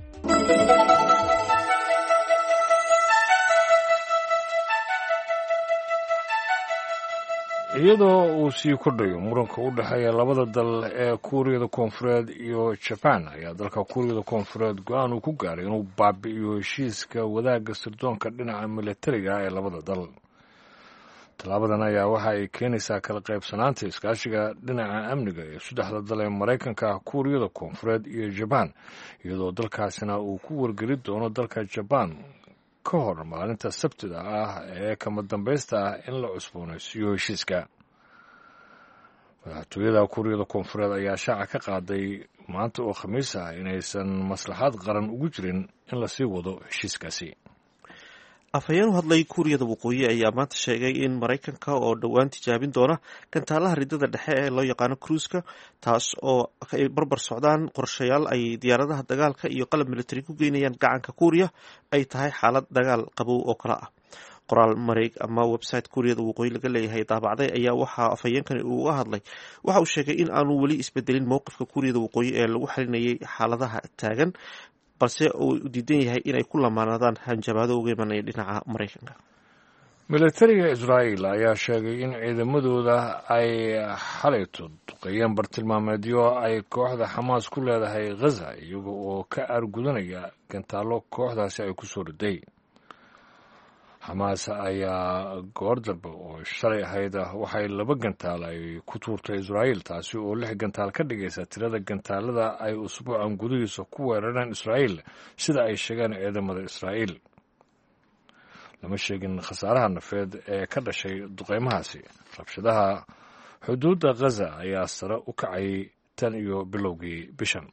iyadoo uu sii kordhayo muranka u dhexeeya labada dal ee kuuriyada koonfureed iyo jabaan ayaa dalka kuuriyada koonfureed go-aan uu ku gaaray inuu baabi'iyo heshiiska wadaagga sirdoonka dhinaca militariga ee labada dal tallaabadan ayaa waxa ay keenaysaa kala qaybsanaanta iskaashiga dhinaca amniga ee saddexda dal ee maraykanka kuuriyada koonfureed iyo jabaan iyadoo dalkaasina uu ku wargeli doono dalka jabaan ka hor maalinta sabtida ah ee kama dambaysta ah in la cusboonaysiiyo heshiiska madaxtooyada kuuriyada koonfureed ayaa shaaca ka qaaday maanta oo khamiis ah inaysan maslaxad qaran ugu jirin in lasii wado heshiiskaasi afhayeen u hadlay kuuriyada waqooyi ayaa maanta sheegay in maraykanka oo dhowaan tijaabin doona gantaalaha ridada dhexe ee loo yaqaano cruiska taas oo ay barbar socdaan qorshayaal ay diyaaradaha dagaalka iyo qalab militari ku geynayaan gacanka kuuriya ay tahay xaalad dagaal qabow oo kale ah qoraal mareeg ama website kuuriyada waqooyi laga leeyahay daabacday ayaa waxaa afhayeenkani uga hadlay waxa uu sheegay in aanu weli isbedelin mowqifka kuuriyada waqooyi ee lagu xalinayay xaaladaha taagan balse uu diidan yahay inay ku lamaanadaan hanjabaado uga imanaya dhinaca maraykanka militariga israa'iil ayaa sheegay in ciidamadooda ay xalayto duqeeyeen bartilmaameedyo ay kooxda xamaas ku leedahay ghaza iyaga oo ka aargudanaya gantaallo kooxdaasi ay ku soo riday xamaas ayaa goor dambe oo shalay ahayd waxay laba gantaal ay ku tuurtay israa'iil taasi oo lix gantaal ka dhigaysa tirada gantaalada ay usbuucan gudihiisa ku weerareen israa'iil sida ay sheegeen ciidamada israa'iil lama sheegin khasaaraha nafeed ee ka dhashay duqeymahaasi rabshadaha xuduudda ghaza ayaa sare u kacay tan iyo bilowgii bishan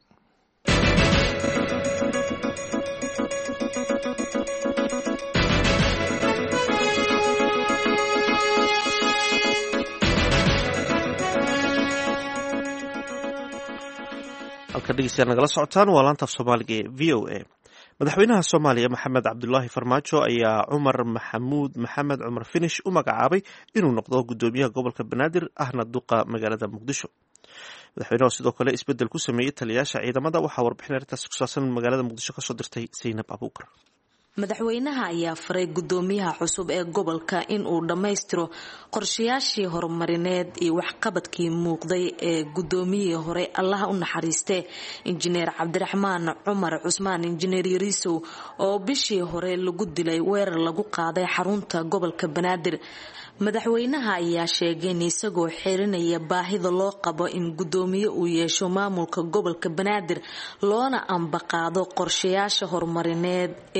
halka dhegeystayaal nagala socotaan waa laanta af soomaaliga ee v o a madaxweynaha soomaaliya maxamed cabdulaahi farmaajo ayaa cumar maxamuud maxamed cumar finish u magacaabay inuu noqdo guddoomiyaha gobolka banaadir ahna duqa magaalada muqdisho madaxweynaha sidoo kale isbedel ku sameeyey taliyayaasha ciidamada waxaa warbixin arrintaasi ku saabsan magaalada muqdisho kasoo dirtay saynab abuukar madaxweynaha ayaa faray guddoomiyaha cusub ee gobolka in uu dhammaystiro qorshayaashii horumarineed iyo waxqabadkii muuqday ee guddoomiyihii hore allaha u naxariiste injineer cabdiraxmaan cumar cusmaan injineer yariisow oo bishii hore lagu dilay weerar lagu qaaday xarunta gobolka banaadir madaxweynaha ayaa sheegay in isagoo xirinaya baahida loo qabo in guddoomiye uu yeesho maamulka gobolka banaadir loona ambaqaado qorshayaasha horumarineed ee ka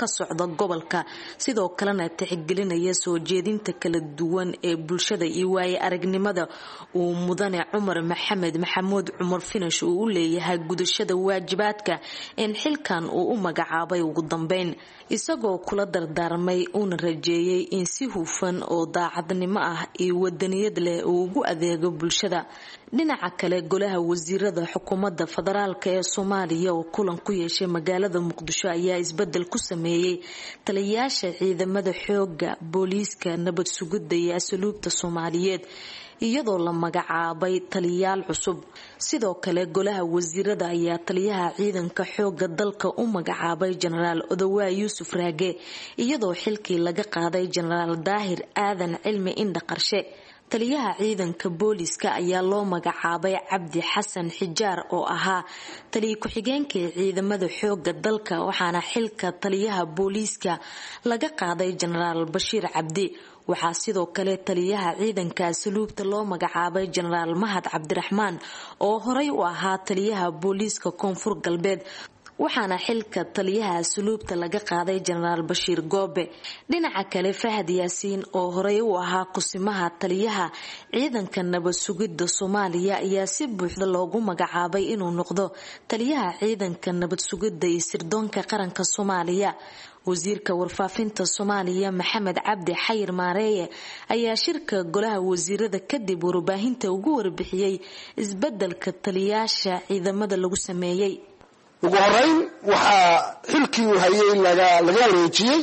socda gobolka sidoo kalena tixgelinaya soo jeedinta kala duwan ee bulshada iyo waaye aragnimada uu mudane cumar maxamed maxamuud cumar finish uu u leeyahay gudashada waajibaadka in xilkan uu u magacaabay ugu dambeyn isagoo kula dardaarmay uuna rajeeyay in si hufan oo daacadnimo ah iyo wadaniyad leh uu ugu adeego bulshada. dhinaca kale golaha wasiirada xukuumadda federaalka ee Soomaaliya oo kulan ku yeeshay magaalada Muqdisho ayaa isbedel ku sameeyay taliyayaasha ciidamada xooga booliiska nabad sugidda iyo asluubta Soomaaliyeed iyadoo la magacaabay taliyayaal cusub. sidoo kale golaha wasiirada ayaa taliyaha ciidanka xooga dalka u magacaabay Generaal Odawaay Yuusuf Raage iyadoo xilkii laga qaaday Generaal Daahir Aadan Cilmi Indha Qarshe. taliyaha ciidanka booliiska ayaa loo magacaabay Cabdi Xasan Xijaar oo ahaa taliye ku-xigeenka ciidamada xooga dalka waxaana xilka taliyaha booliiska laga qaaday Generaal Bashiir Cabdi. waxaa sidoo kale taliyaha ciidanka asluubta loo magacaabay Generaal Mahad Cabdiraxmaan oo horey u ahaa taliyaha booliiska Koonfur Galbeed waxaana xilka taliyaha asluubta laga qaaday Generaal Bashiir Goobe. dhinaca kale Fahad Yaasiin oo horey u ahaa kusimaha taliyaha ciidanka nabad sugidda Soomaaliya ayaa si buuxda loogu magacaabay inuu noqdo taliyaha ciidanka nabad sugidda iyo sirdoonka qaranka Soomaaliya. wasiirka warfaafinta Soomaaliya Maxamed Cabdi Xayir Maareeye ayaa shirka golaha wasiirada kadib warbaahinta ugu warbixiyay isbedelka taliyayaasha ciidamada lagu sameeyay. ugu horeyn waxaa xilkii uu hayay laga laga wareejiyey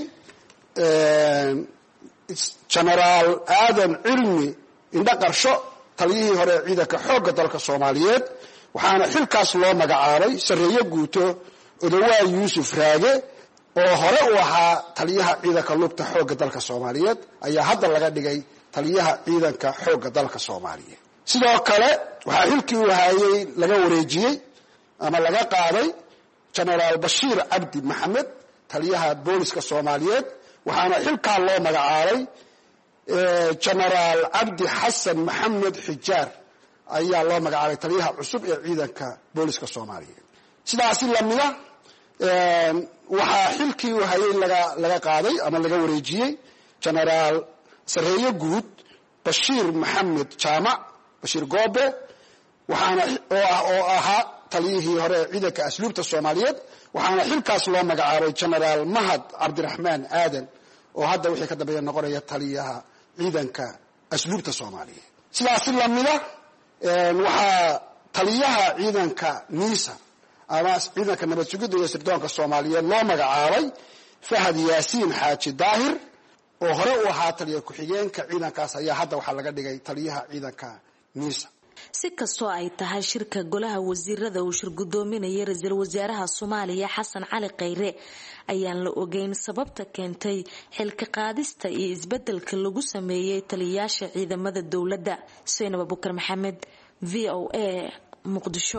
Generaal Aadan Cilmi Indha Qarsho taliyihii hore ciidanka xooga dalka Soomaaliyeed waxaana xilkaas loo magacaabay Sareeye Guuto Odawaay Yuusuf Raage oo hore u ahaa taliyaha ciidanka lugta xooga dalka Soomaaliyeed ayaa hadda laga dhigay taliyaha ciidanka xooga dalka Soomaaliyeed. sidoo kale waxaa xilkii uu hayay laga wareejiyey ama laga qaaday Generaal Bashiir Cabdi Maxamed taliyaha booliska Soomaaliyeed waxaana xilkaa loo magacaabay Generaal Cabdi Xasan Maxamed Xijaar ayaa loo magacaabay taliyaha cusub ee ciidanka booliska Soomaaliyeed. sidaas lamida waxaa xilkii uu hayay laga laga qaaday ama laga wareejiyey Generaal Sareeye Guud Bashiir Maxamed Jaamac Bashiir Goobe waxaana oo ahaa taliyihii hore ee ciidanka asluubta Soomaaliyeed waxaana xilkaas loo magacaabay Generaal Mahad Cabdiraxmaan Aadan oo hadda wixii ka dambeeya noqonaya taliyaha ciidanka asluubta Soomaaliyeed. sidaas lamida waxaa taliyaha ciidanka Niisa ama ciidanka nabad sugidda iyo sirdoonka Soomaaliyeed loo magacaabay Fahad Yaasiin Xaaji Daahir oo hore u ahaa taliye ku-xigeenka ciidankaas ayaa hadda waxaa laga dhigay taliyaha ciidanka Niisa. si kastoo ay tahay shirka golaha wasiirada uu shir gudoominaya ra-iisul wasaaraha Soomaaliya Xasan Cali Khayre ayaan la ogeyn sababta keentay xilka qaadista iyo isbedelka lagu sameeyay taliyayaasha ciidamada dowladda. Saynab Abubakar Maxamed V O A Muqdisho.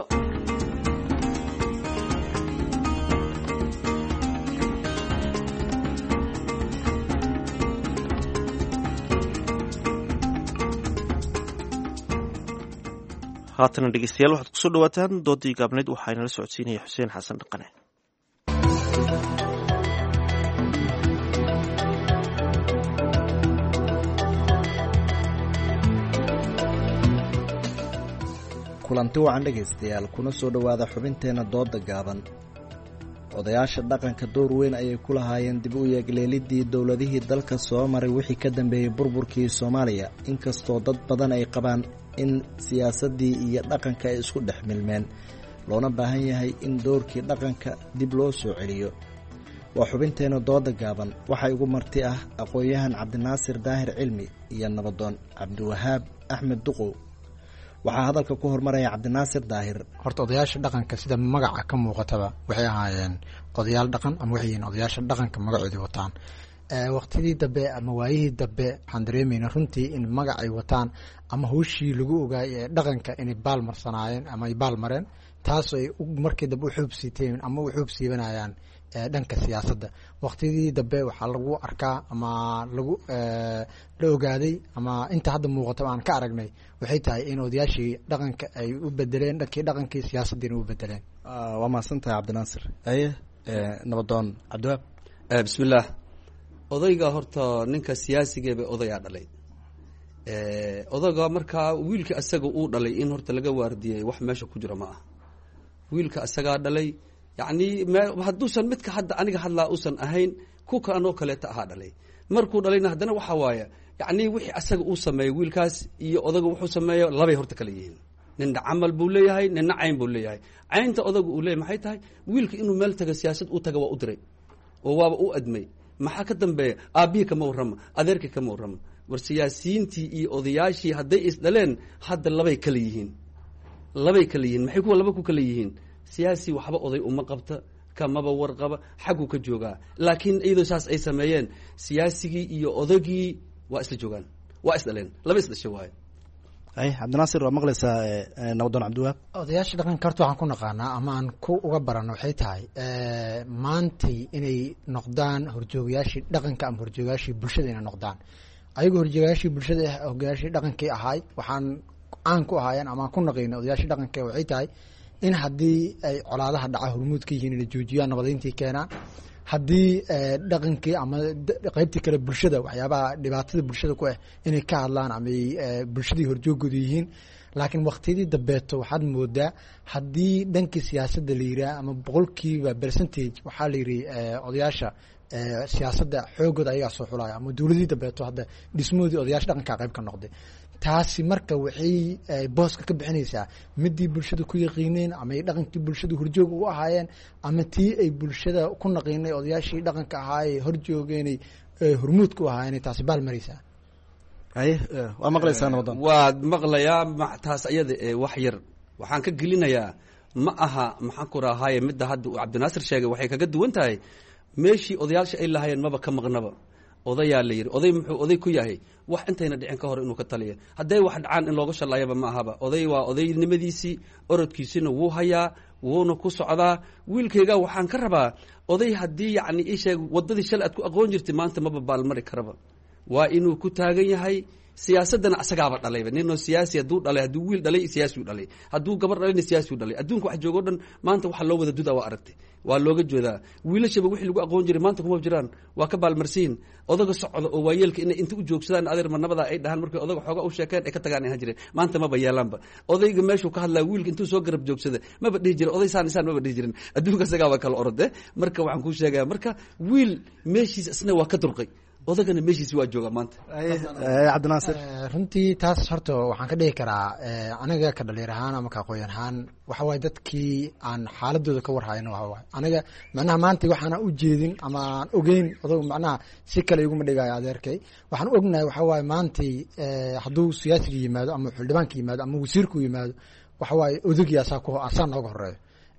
haatana dhegeystayaal waxaad kusoo dhawaataan doodii gaabneed waxaa inala socodsiinaya xuseen xasan dhaqane. kulanti wacan dhegaystayaal kuna soo dhowaada xubinteena dooda gaaban. odayaasha dhaqanka door weyn ayay ku lahaayeen dib u yeegleelidii dowladihii dalka soo maray wixii ka dambeeyey burburkii Soomaaliya inkastoo dad badan ay qabaan in siyaasadii iyo dhaqanka ay isku dhex milmeen loona baahan yahay in doorkii dhaqanka dib loo soo celiyo. waa xubinteena dooda gaaban waxaa igu marti ah aqoon-yahan Cabdinaasir Daahir Cilmi iyo nabadoon Cabdiwahaab Axmed Duqow. waxaa hadalka ku hormaraya Cabdinaasir Daahir. horta odayaasha dhaqanka sida magaca ka muuqataba waxay ahaayeen odayaal dhaqan ama waxay yihiin odayaasha dhaqanka magacoodii wataan. waqtidii dambe ama waayihii dambe waxaan dareemayna runtii in magac ay wataan ama hawshii lagu ogaay ee dhaqanka inay baal marsanaayeen ama ay baal mareen taas ay markii dambe u xuub siiteen ama u xuub siibanayaan dhanka siyaasadda. waqtidii dambe waxaa lagu arkaa ama lagu la ogaaday ama inta hadda muuqata aan ka aragnay waxay tahay in odayaashii dhaqanka ay u bedeleen dhankii dhaqankii siyaasaddiina u bedeleen. waa mahadsantahay Cabdinaasir. aye nabadoon Cabdiwahaab. bismillaah odayga horta ninka siyaasigeeba odayaa dhalay odayga markaa wiilka asaga uu dhalay in horta laga waardiyey wax meesha ku jira ma ah wiilka asagaa dhalay yacni hadduusan midka hadda aniga hadlaa usan ahayn ku kaanoo kaleeta ahaa dhalay markuu dhalayna haddana waxaa waaya yacni wixii asaga uu sameeyey wiilkaas iyo odaga wuxuu sameeyo labay horta kala yihiin ninna camal buu leeyahay ninna cayn buu leeyahay caynta odaga uu leeyahy maxay tahay wiilka inuu meel taga siyaasad u taga waa u diray oo waaba u admay maxaa ka dambeeya aabbihii kama warrama adeerkii kama warrama war siyaasiyiintii iyo odayaashii hadday isdhaleen hadda labay kala yihiin labay kala yihiin maxay kuwa laba ku kala yihiin siyaasi waxba oday uma qabta kamaba warqaba xagguu ka joogaa laakiin iyadoo saas ay sameeyeen siyaasigii iyo odagii waa isla joogaan waa isdhaleen laba isdhasha waayo ay cabdinaasir waa maqlaysaa nabadoon cabdiwahaab odayaasha dhaqanka horta waxaan ku naqaanaa ama aan ku uga barano waxay tahay maantay inay noqdaan horjoogayaashii dhaqanka ama horjoogayaashii bulshada inay noqdaan ayagoo horjoogayaashii bulshada horjoogayaashii dhaqankii ahaay waxaan caan ku ahaayeen ama ku naqayna odayaashii dhaqanka waxay tahay in haddii ay colaadaha dhaca hormuud ka yihiin inay joojiyaan nabadayntii keenaan haddii dhaqankii ama qaybtii kale bulshada waxyaabaha dhibaatada bulshada ku ah inay ka hadlaan ama ay bulshadii horjoogooda yihiin laakiin waqtiyadii dambeeto waxaad moodaa haddii dhankii siyaasadda la yidhaah ama boqolkiiba percentage waxaa la yidhi odayaasha siyaasadda xoogooda ayagaa soo xulaya ama dowladii dambeeto hadda dhismoodii odayaasha dhaqankaa qayb ka noqday taasi marka waxay booska ka bixinaysaa midii bulshada ku yaqiineen ama ay dhaqankii bulshada horjoog ugu ahaayeen ama tii ay bulshada ku naqiinay odayaashii dhaqanka ahaayee horjoogeenay hormuudka u ahaayeen taasi baal maraysaa haye waa maqlaysaa nabadoon waad maqlayaa taas ayada ee wax yar waxaan ka gelinayaa ma aha maxaan ku rahaaye midda hadda uu cabdinaasir sheegay waxay kaga duwan tahay meeshii odayaasha ay lahaayeen maba ka maqnaba odayaa la yidhi oday muxuu oday ku yahay wax intayna dhicin ka hor inuu ka taliya hadday wax dhacaan in looga shallaayaba ma ahaba oday waa odaynimadiisii orodkiisina wuu hayaa wuuna ku socdaa wiilkayga waxaan ka rabaa oday haddii yacni ii sheeg waddadii shalay aad ku aqoon jirtay maanta maba baalmari karaba waa inuu ku taagan yahay siyaasaddana asagaaba dhalayba ninoo siyaasi hadduu dhalay hadduu wiil dhalay siyaasiu dhalay hadduu gabar dhalayna siyaasiu dhalay adduunka wax joogo dhan maanta waxaa loo wada duda waa aragtay waa looga joodaa wiilashaba wixii lagu aqoon jiray maanta kuma jiraan waa ka baalmarsiin odaga socda oo waayeelka inay inta u joogsadaan adeer marnabada ay dhahaan markay odaga xooga u sheekeen ay ka tagaan ahaan jireen maanta maba yeelaanba odayga meeshuu ka hadlaa wiilka intuu soo garab joogsada maba dhihi jirin oday saan isaan maba dhihi jirin adduunka isagaaba kala orode marka waxaan kuu sheegaya marka wiil meeshiis isna waa ka durqay odagana meeshiisi waa jooga maanta cabdinaasir runtii taas horta waxaan ka dhigi karaa aniga ka dhaliir ahaan ama ka aqooyan ahaan waxa waaye dadkii aan xaaladooda ka warhayno waxa waaye aniga macnaha maanta waxaana u jeedin ama aan ogeyn odag macnaha si kale iguma dhigayo adeerkay waxaan u ognahay waxa waaye maantay hadduu siyaasiga yimaado ama xildhibaanka yimaado ama wasiirku yimaado waxa waaye odagii asaa ku asaa nooga horeeyo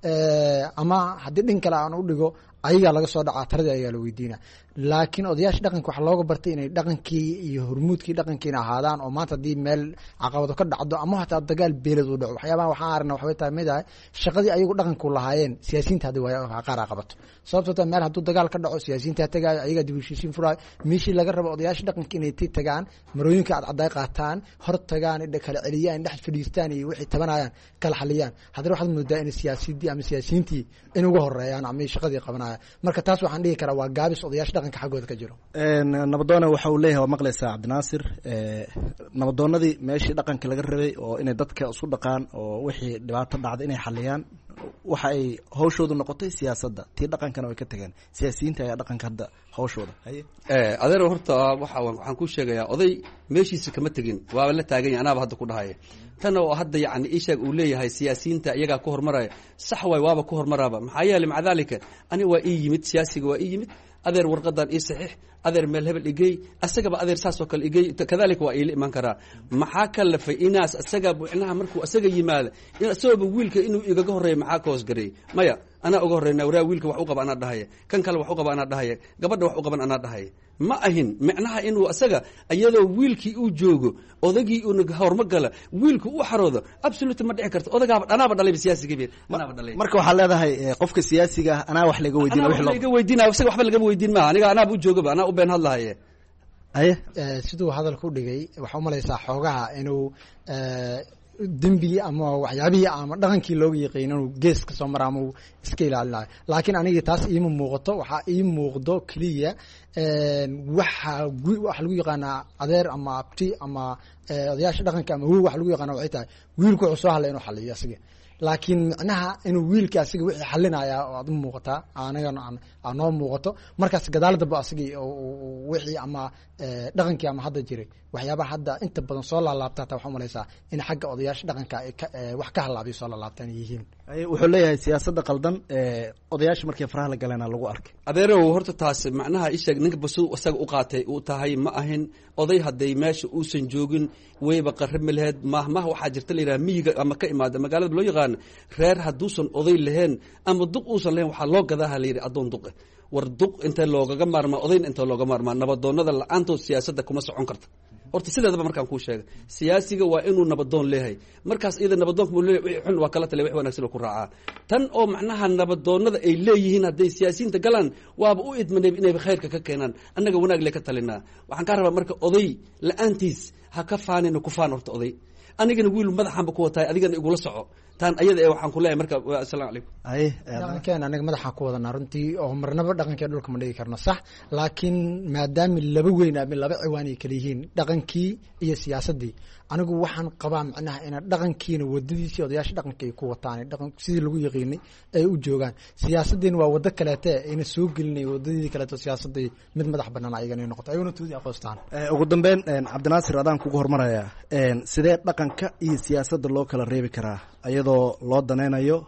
ama haddii dhin kale aan u dhigo ayagaa laga soo dhacaa taradii ayagaa la weydiina laakiin odayaasha dhaqanka waxaa looga bartay inay dhaqankii iyo hormuudkii dhaqankiina ahaadaan oo maanta haddii meel caqabado ka dhacdo ama hataa dagaal beelad u dhaco waxyaabaha waxaan aragna waxbay tahay mid ah shaqadii ayagu dhaqanku lahaayeen siyaasiyiinta haddi waa qaar a qabato sababtoo ta meel hadduu dagaal ka dhaco siyaasiyiintaa tagaayo ayagaa dib u heshiisiin furaayo meeshii laga rabo odayaasha dhaqanka inay ti tagaan marooyinka cadcaday qaataan hor tagaan kala celiyaan dhex fadhiistaan iyo wixii tabanayaan kala xaliyaan haddana waxaad moodaa in siyaasidii ama siyaasiyiintii in uga horeeyaan ama shaqadii qabanayaan marka taas waxaan dhihi karaa waa gaabis odayaasha dhaqanka xaggooda ka jiro nabadoona waxa uu leeyahay waa maqlaysaa cabdinaasir nabadoonadii meeshii dhaqanka laga rabay oo inay dadka isku dhaqaan oo wixii dhibaato dhacda inay xaliyaan waxa ay hawshoodu noqotay siyaasadda tii dhaqankana way ka tageen siyaasiyiinta ayaa dhaqanka hadda hawshooda haye adeer horta waxa waxaan ku sheegayaa oday meeshiisa kama tegin waaba la taagan yahay anaaba hadda ku dhahaya tan oo hadda yacni ishaag uu leeyahay siyaasiyiinta iyagaa ku hormaraya sax waay waaba ku hormaraaba maxaa yeelay maca daalika ani waa ii yimid siyaasiga waa ii yimid adeer warqadan ii saxiix adeer meel hebel igey asagaba adeer saas oo kale igey kadalika waa iila iman karaa maxaa ka lafay inaas asaga buicnaha markuu asaga yimaada in asagooba wiilka inuu igaga horreeya maxaa ka hoosgareeyey maya anaa uga horreyna waraa wiilka wax u qaba anaa dhahaya kan kale wax u qaba anaa dhahaya gabadha wax u qaban anaa dhahaya ma ahin micnaha inuu asaga iyadoo wiilkii uu joogo odagii uuna horma gala wiilku u xaroodo absolute ma dhici karto odagaaba anaaba dhalayba siyaasiga anaaba dhalay marka waxaa leedahay qofka siyaasiga anaa wax laga weydiina wax laga weydiina asaga waxba lagama weydiin maaha aniga anaaba u joogaba anaa u been hadlahaye aye siduu hadalku dhigay waxaa umalaysaa xoogaha inuu dembigii ama waxyaabihii ama dhaqankii looga yaqiin inuu gees ka soo mara ama uu iska ilaalinayo laakiin aniga taas iima muuqato waxaa ii muuqdo keliya waxa waxa lagu yaqaanaa adeer ama abti ama odayaasha dhaqanka ama wow waxa lagu yaqaana waxay tahay wiilku wuxuu soo hadlay inuu xaliyo asiga laakiin macnaha inuu wiilka asiga wixii xalinaya oo aad u muuqataa anagana aan noo muuqato markaas gadaal daba asigii wixii ama dhaqankii ama hadda jiray waxyaabaha hadda inta badan soo laalaabta taa waxaa umalaysaa in xagga odayaasha dhaqanka wax ka halaabiyo soo laalaabtaan yihiin wuxuu leeyahay siyaasadda qaldan odayaasha markii faraha la galeena lagu arkay adeerow horta taas macnaha isheeg ninka basu isaga u qaatay uu tahay ma ahin oday hadday meesha uusan joogin wayba qarrimi laheyd mahmaha waxaa jirta la yidhaha miyiga ama ka imaada magaalada loo yaqaan reer hadduusan oday lahayn ama duq uusan lahayn waxaa loo gadaaha la yidhi addoon duqe war duq intee loogaga maarmaa odayna intee looga maarmaa nabadoonnada la-aantood siyaasadda kuma socon karta horta sideedaba markaan kuu sheega siyaasiga waa inuu nabadoon leeyahay markaas iyada nabadoonka muu leeyahay wixii xun waa kala taliya wixii wanaagsan oo ku raacaa tan oo macnaha nabadoonnada ay leeyihiin hadday siyaasiyiinta galaan waaba u idmanay inayba khayrka ka keenaan annaga wanaag le ka talinaa waxaan kaa rabaa marka oday la-aantiis ha ka faanina ku faan horta oday anigana wiil madaxaanba ku watahay adigana igula soco taan ayada ee waxaan ku leeyahay marka assalaamu calaykum haye dhaqankeena anaga madaxaan ku wadanaa runtii oo marnaba dhaqankeen dhulka ma dhigi karno sax laakiin maadaama laba weyn ama laba ciwaan ay kala yihiin dhaqankii iyo siyaasaddii anigu waxaan qabaa macnaha ina dhaqankiina wadadiisii odayaasha dhaqanka ay ku wataan dhaqan sidii lagu yaqiinay ay u joogaan siyaasaddiina waa wado kaleete ayna soo gelinay wadadii kaleeto siyaasaddii mid madax bannaan ayagana ay noqoto ayaguna toodii aqoostaan ugu dambeyn cabdinaasir adaan kugu hormaraya sidee dhaqanka iyo siyaasadda loo kala reebi karaa iyadoo loo danaynayo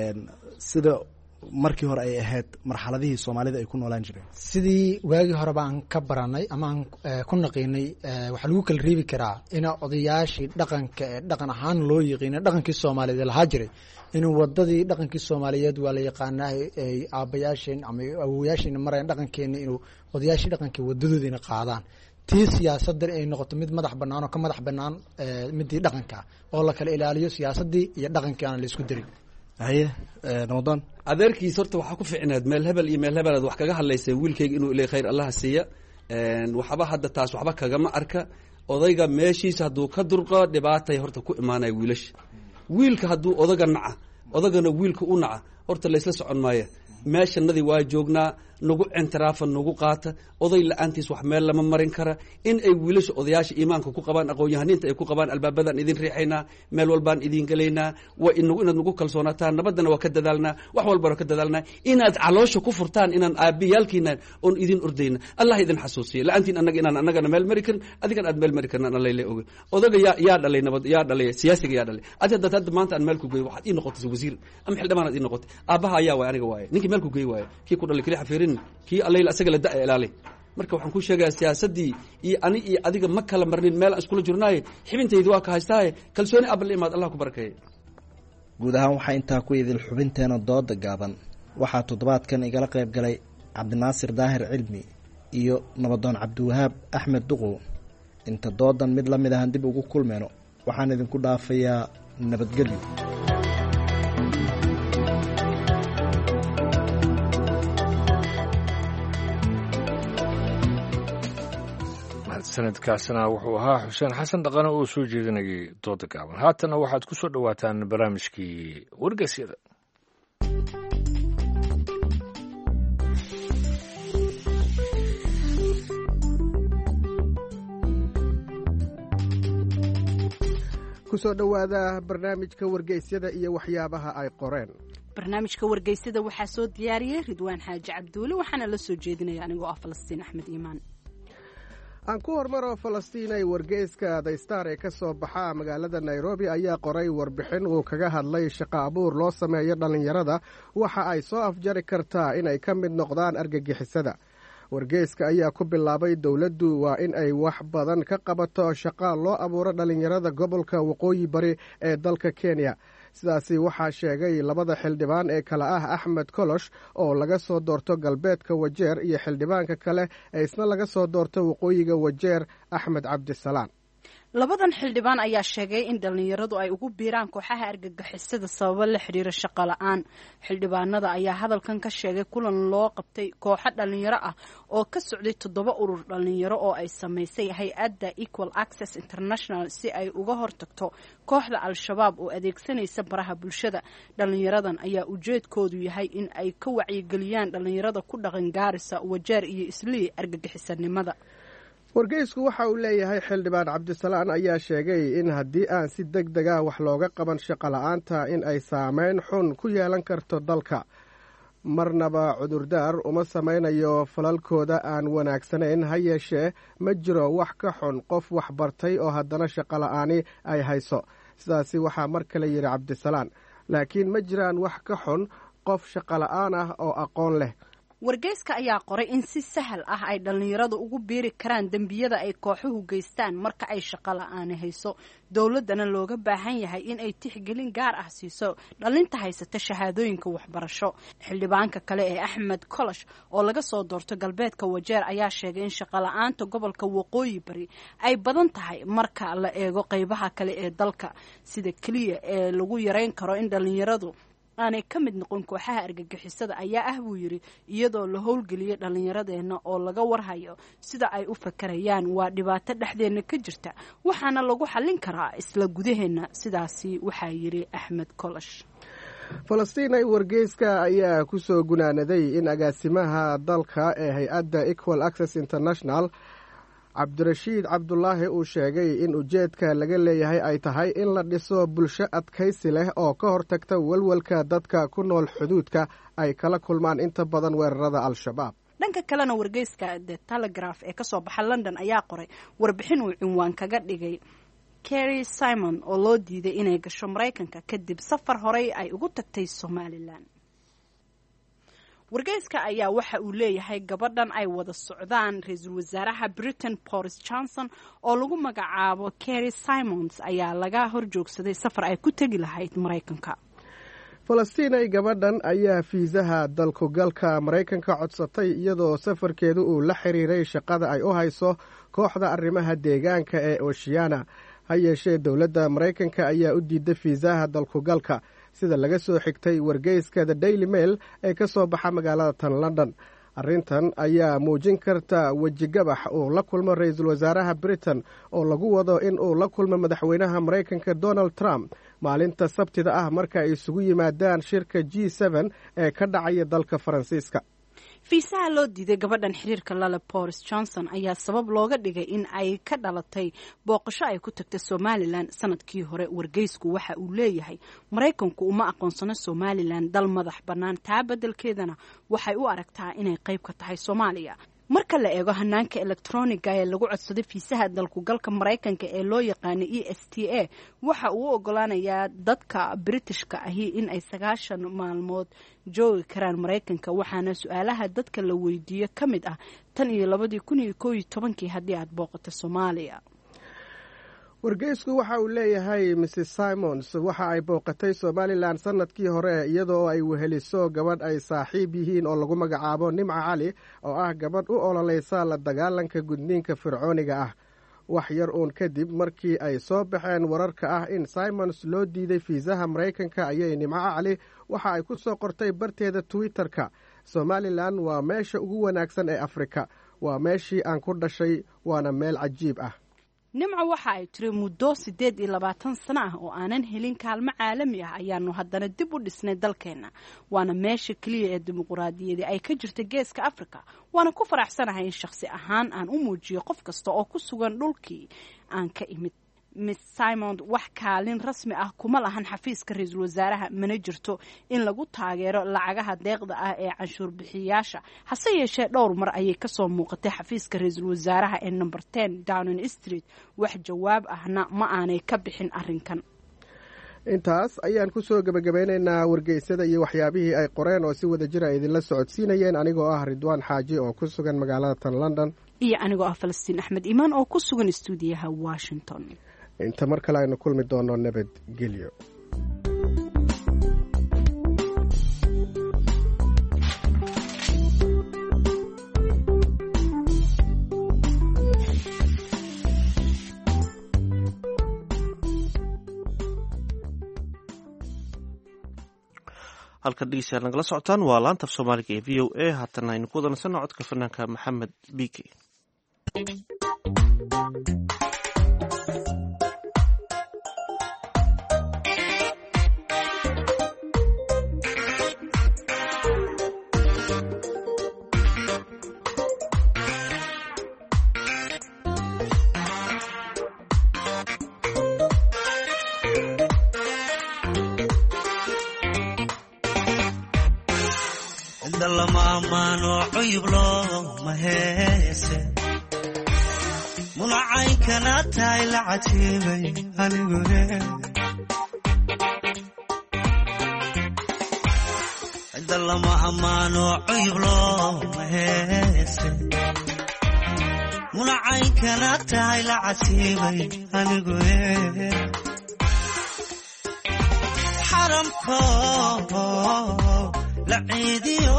sida markii hore ay ahayd marxaladihii soomaalida ay ku noolaan jireen sidii waagii hore baan ka baranay ama aan ku naqiinay waxaa lagu kala reebi karaa ina odayaashii dhaqanka ee dhaqan ahaan loo yaqiinay dhaqankii soomaaliyeed lahaa jiray inuu wadadii dhaqankii soomaaliyeed waa la yaqaanaa ay aabayaasheen ama awowayaasheen mareen dhaqankeena inuu odayaashii dhaqanka wadadoodiina qaadaan tii siyaasaddan ay noqoto mid madax bannaan oo ka madax bannaan midii dhaqanka oo la kala ilaaliyo siyaasaddii iyo dhaqankii aan la isku darin haye nabadon adeerkiis horta waxaa ku ficneed meel hebel iyo meel hebelaad wax kaga hadlaysay wiilkayga inuu ilay khayr allaha siiya waxba hadda taas waxba kagama arka odayga meeshiisa hadduu ka durqo dhibaatay horta ku imaanaya wiilasha wiilka hadduu odaga naca odagana wiilka u naca horta laysla socon maaya meeshanadii waa joognaa nagu cintiraafa nagu qaata oday la-aantiis wax meel lama marin kara in ay wiilasha odayaasha iimaanka ku qabaan aqoon-yahaniinta ay ku qabaan albaabadaan idin riixaynaa meel walbaan idin gelaynaa waa inaad nagu kalsoonaataan nabaddana waa ka dadaalnaa wax walbana ka dadaalnaa inaad caloosha ku furtaan inaan aabiyaalkiina oon idin ordayna allah idin xasuusiya la-aantiin annaga inaan annagana meel mari karin adigan aad meel mari karin aan allayle oge odaga yaa yaa dhalay nabad yaa dhalay siyaasiga yaa dhalay adi haddaad hadda maanta aan meel ku geeyo waxaad ii noqotay wasiir ama xildhibaanaad ii noqotay aabbaha ayaa waay aniga waaye ninkii meel ku geey waaye kii ku dhalay keli xafiirin kii allayl asaga la da- ilaalay marka waxaan ku sheegayaa siyaasaddii iyo ani iyo adiga ma kala marnin meel aan iskula jirnaaye xibintaydi waa ka haystaaye kalsooni abba la imaad allah ku barakeeye guud ahaan waxaa intaa ku idil xubinteena dooda gaaban waxaa toddobaadkan igala qayb galay cabdinaasir daahir cilmi iyo nabadoon cabdiwahaab axmed duqow inta doodan mid la mid ahan dib ugu kulmeyno waxaan idinku dhaafayaa nabadgelyo sanadkaasna wuxuu ahaa xuseen xasan dhaqane oo soo jeedinayay dooda gaaban haatanna waxaad ku soo dhowaataan barnaamijkii wargeysyada kusoo dhowaada barnaamijka wargeysyada iyo waxyaabaha ay qoreen barnaamijka wargeysyada waxaa soo diyaariyey ridwaan xaaji cabduule waxaana la soo jeedinaya anigoo ah falastiin axmed iimaan aan ku hormaro falastiin ay wargeyska the star ee ka soo baxa magaalada nairobi ayaa qoray warbixin uu kaga hadlay shaqo abuur loo sameeyo dhallinyarada waxa ay soo afjari kartaa inay ka mid noqdaan argagixisada wargeyska ayaa ku bilaabay dowladdu waa in ay wax badan ka qabato shaqa loo abuuro dhallinyarada gobolka waqooyi bari ee dalka kenya sidaasi waxaa sheegay labada xildhibaan ee kale ah axmed kolosh oo laga soo doorto galbeedka wajeer iyo xildhibaanka kale ee isna laga soo doorto waqooyiga wajeer axmed cabdisalaan labadan xildhibaan ayaa sheegay in dhallinyaradu ay ugu biiraan kooxaha argagixisada sababo la xiriira shaqo la-aan. xildhibaanada ayaa hadalkan ka sheegay kulan loo qabtay kooxo dhallinyaro ah oo ka socday toddoba urur dhallinyaro oo ay samaysay hay-adda Equal Access International si ay uga hortagto kooxda al-shabaab oo adeegsanaysa baraha bulshada. dhallinyaradan ayaa ujeedkoodu yahay in ay ka wacyigeliyaan dhallinyarada ku dhaqan Gaarisa, Wajeer iyo Islii argagixisanimada. wargeysku waxa uu leeyahay xildhibaan cabdisalaan ayaa sheegay in haddii aan si deg deg ah wax looga qaban shaqo la-aanta in ay saameyn xun ku yeelan karto dalka. marnaba cudurdaar uma samaynayo falalkooda aan wanaagsanayn, ha yeeshee ma jiro wax ka xun qof wax bartay oo haddana shaqo la-aani ay hayso. sidaasi waxaa mar kale yidhi cabdisalaan, laakiin ma jiraan wax ka xun qof shaqo la-aan ah oo aqoon leh. wargeyska ayaa qoray in si sahal ah ay dhallinyaradu ugu biiri karaan dembiyada ay kooxuhu geystaan marka ay shaqo la-aani hayso. dowladdana looga baahan yahay in ay tixgelin gaar ah siiso dhalinta haysata shahaadooyinka waxbarasho. xildhibaanka kale ee Axmed Kolosh oo laga soo doorto galbeedka Wajeer ayaa sheegay in shaqo la-aanta gobolka Waqooyi Bari ay badan tahay marka la eego qaybaha kale ee dalka, sida kaliya ee lagu yareyn karo in dhallinyaradu aanay ka mid noqon kooxaha argagixisada ayaa ah buu yidhi iyadoo la howlgeliyay dhallinyaradeenna oo laga warhayo sida ay u fakarayaan. waa dhibaato dhexdeenna ka jirta waxaana lagu xallin karaa isla gudaheenna. sidaasi waxaa yidhi Axmed Kolosh. falastiin ay wargeyska ayaa ku soo gunaanaday in agaasimaha dalka ee hay-adda Equal Access International cabdirashiid cabdulaahi uu sheegay in ujeedka laga leeyahay ay tahay in la dhiso bulsho adkaysi leh oo ka hortagta walwalka dadka ku nool xuduudka ay kala kulmaan inta badan weerarada al-shabaab. dhanka kalena wargeyska The Telegraph ee kasoo baxa London ayaa qoray warbixin uu cinwaan kaga dhigay Carrie Simon oo loo diiday inay gasho Maraykanka kadib safar horey ay ugu tagtay Somaliland. wargeyska ayaa waxa uu leeyahay gabadhan ay wada socdaan ra-iisul wasaaraha Britain Boris Johnson oo lagu magacaabo Carrie Simons ayaa laga horjoogsaday safar ay ku tegi lahayd Maraykanka. falastiin ay gabadhan ayaa fiisaha dalkugalka Maraykanka codsatay iyadoo safarkeedu uu la xiriiray shaqada ay u hayso kooxda arrimaha deegaanka ee Oceana. ha yeeshee dowladda Maraykanka ayaa u diiday fiisaha dalkugalka sida laga soo xigtay wargeyska The Daily Mail ee ka soo baxa magaalada tan London. arrintan ayaa muujin karta wejigabax uu la kulmo ra-iisul wasaaraha Britain oo lagu wado in uu la kulmo madaxweynaha Maraykanka Donald Trump maalinta sabtida ah marka ay isugu yimaadaan shirka G seven ee ka dhacaya dalka Faransiiska. fiisaha loo diiday gabadhan xiriirka lale Boris Johnson ayaa sabab looga dhigay in ay ka dhalatay booqasho ay ku tagtay Somaliland sanadkii hore. wargeysku waxa uu leeyahay Maraykanku uma aqoonsano Somaliland dal madax bannaan, taa beddelkeedana waxay u aragtaa inay qayb ka tahay Soomaaliya. marka la eego hanaanka elektroniga ee lagu codsaday fiisaha dalkugalka Maraykanka ee loo yaqaano E S T A waxa uu ogolaanayaa dadka Britishka ahi in ay sagaashan maalmood joogi karaan Maraykanka, waxaana su-aalaha dadka la weydiiyo ka mid ah tan iyo labadii kun iyo koob iyo tobankii haddii aad booqato Soomaaliya. wargeysku waxa uu leeyahay Missus Simons waxa ay booqatay Somaliland sanadkii hore iyadoo ay weheliso gabadh ay saaxiib yihiin oo lagu magacaabo Nimca Cali oo ah gabadh u ololeysa la dagaalanka gudniinka fircooniga ah. wax yar uun kadib markii ay soo baxeen wararka ah in Simons loo diiday fiisaha Maraykanka ayay Nimca Cali waxa ay ku soo qortay barteeda Twitter-ka, Somaliland waa meesha ugu wanaagsan ee Afrika, waa meeshii aan ku dhashay, waana meel cajiib ah. nimco waxa ay tiri muddo siddeed iyo labaatan sano ah oo aanan helin kaalmo caalami ah ayaanu haddana dib u dhisnay dalkeenna, waana meesha keliya ee dimuqraadiyadii ay ka jirta geeska Afrika. waana ku faraxsanahay in shakhsi ahaan aan u muujiyo qof kasta oo ku sugan dhulkii aan ka imid. Miss Simon wax kaalin rasmi ah kuma lahan xafiiska ra-iisul wasaaraha, mana jirto in lagu taageero lacagaha deeqda ah ee canshuur bixiyayaasha. hase yeeshee dhowr mar ayay kasoo muuqatay xafiiska ra-iisul wasaaraha ee number ten Downing Street. wax jawaab ahna ma aanay ka bixin arrinkan. intaas ayaan ku soo gebagabeynaynaa wargeysada iyo waxyaabihii ay qoreen oo si wada jir ay idinla socodsiinayeen, anigoo ah Ridwaan Xaaji oo ku sugan magaalada tan London, iyo anigoo ah Falastiin Axmed Imaan oo ku sugan stuudiyaha Washington. inta mar kale aynu kulmi doono nabadgelyo. halkan dhegeystayaal nagala socotaan waa laanta af soomaaliga ee v o a haatana aynu ku wadansano codka fanaanka maxamed bike. munacaynkana tahay la cajiibay anigune cidda lama ammaano cuyub looma heese munacaynkana tahay la cajiibay anigune xaramko la ciidiyo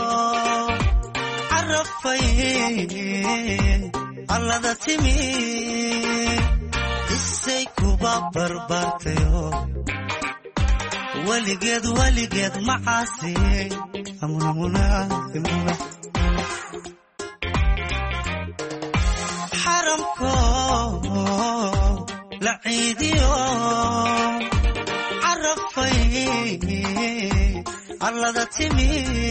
carafay allada timi isay kuba barbartayo weligeed weligeed macaasi xaramko la ciidiyo carafay allada timi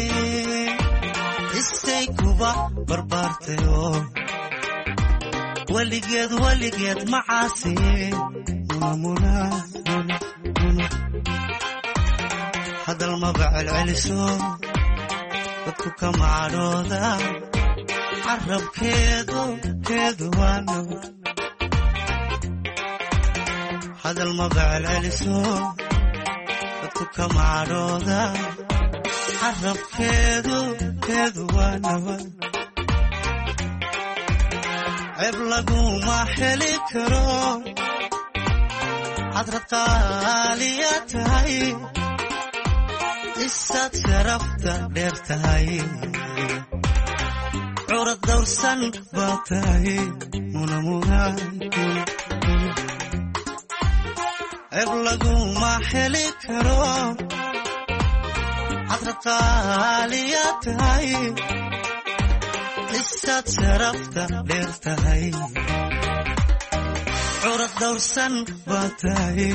isay kuba barbartayo weligeed weligeed macaasi hadal maba celceliso dadku ka macadhooda carabkeedu keedu waano hadal maba celceliso dadku ka macadhooda carabkeedu keedu waano ceeb laguma heli karo cadrad qaaliya tahay isaad sharafta dheer tahay curad dawrsan baa tahay ceeb laguma heli karo cadrad qaaliya tahay isaad sharafta dheer tahay curad dawrsan baa tahay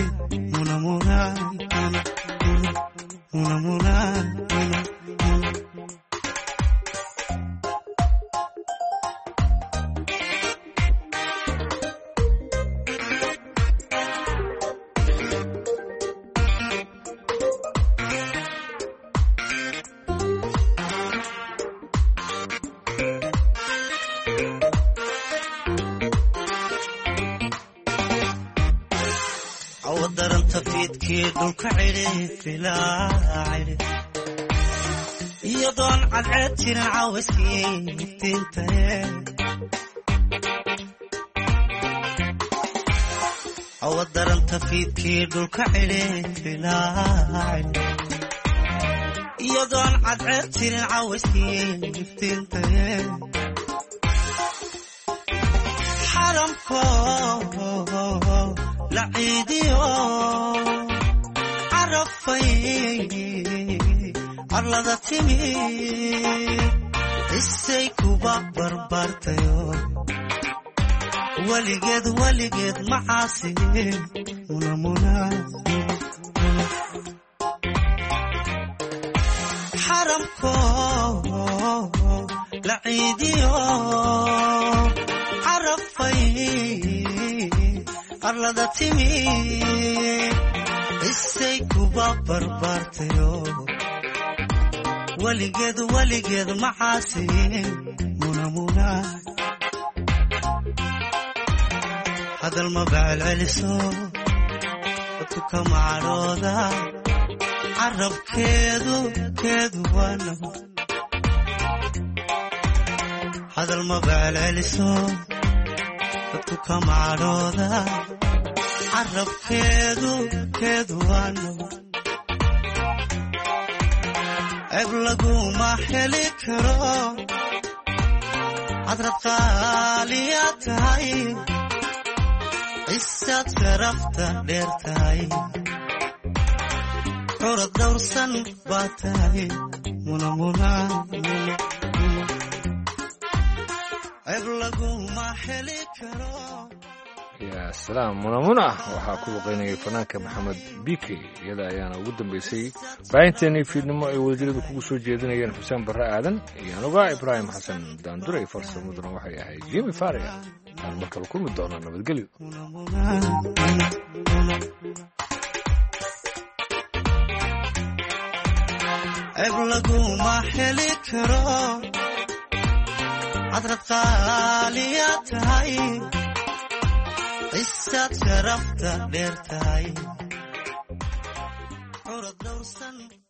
awadaranta fiidkii dhulka cidhiidilaacidhi iyadoon cadceed jirin caawiskii iftiintae awadaranta fiidkii dhulka cidhiidilaacidhi iyadoon cadceed jirin caawiskii iftiintae xaramko la ciidiyo carafay arlada timi isay kuba barbartayo weligeed weligeed macaasi xaramko la ciidiyo carafay arlada timi isay kuba barbartayo weligeed weligeed macaasi hadal maba celceliso dadku ka macadhooda carabkeedu keedu waano hadal maba celceliso dadku ka macadhooda carabkeedu keedu waano ceeb laguma heli karo cadrad qaaliya tahay isaad sharafta dheer tahay curad dawrsan baa tahay munamuna ceeb laguma heli karo. yaa salaam munamuna waxaa ku luqeynayay fanaanka maxamed bike iyada ayaana ugu dambeysay baahinteennii fiidnimo ay wadajiradu kugu soo jeedinayeen xuseen barre aadan iyo anuga ibraahim xasan daanduray farsamaduna waxay ahayd jimi faria aan markala kulmi doonaa nabadgelyo. ceeb laguma heli karo cadrad qaaliya tahay isaad sharafta dheer tahay curad dawrsan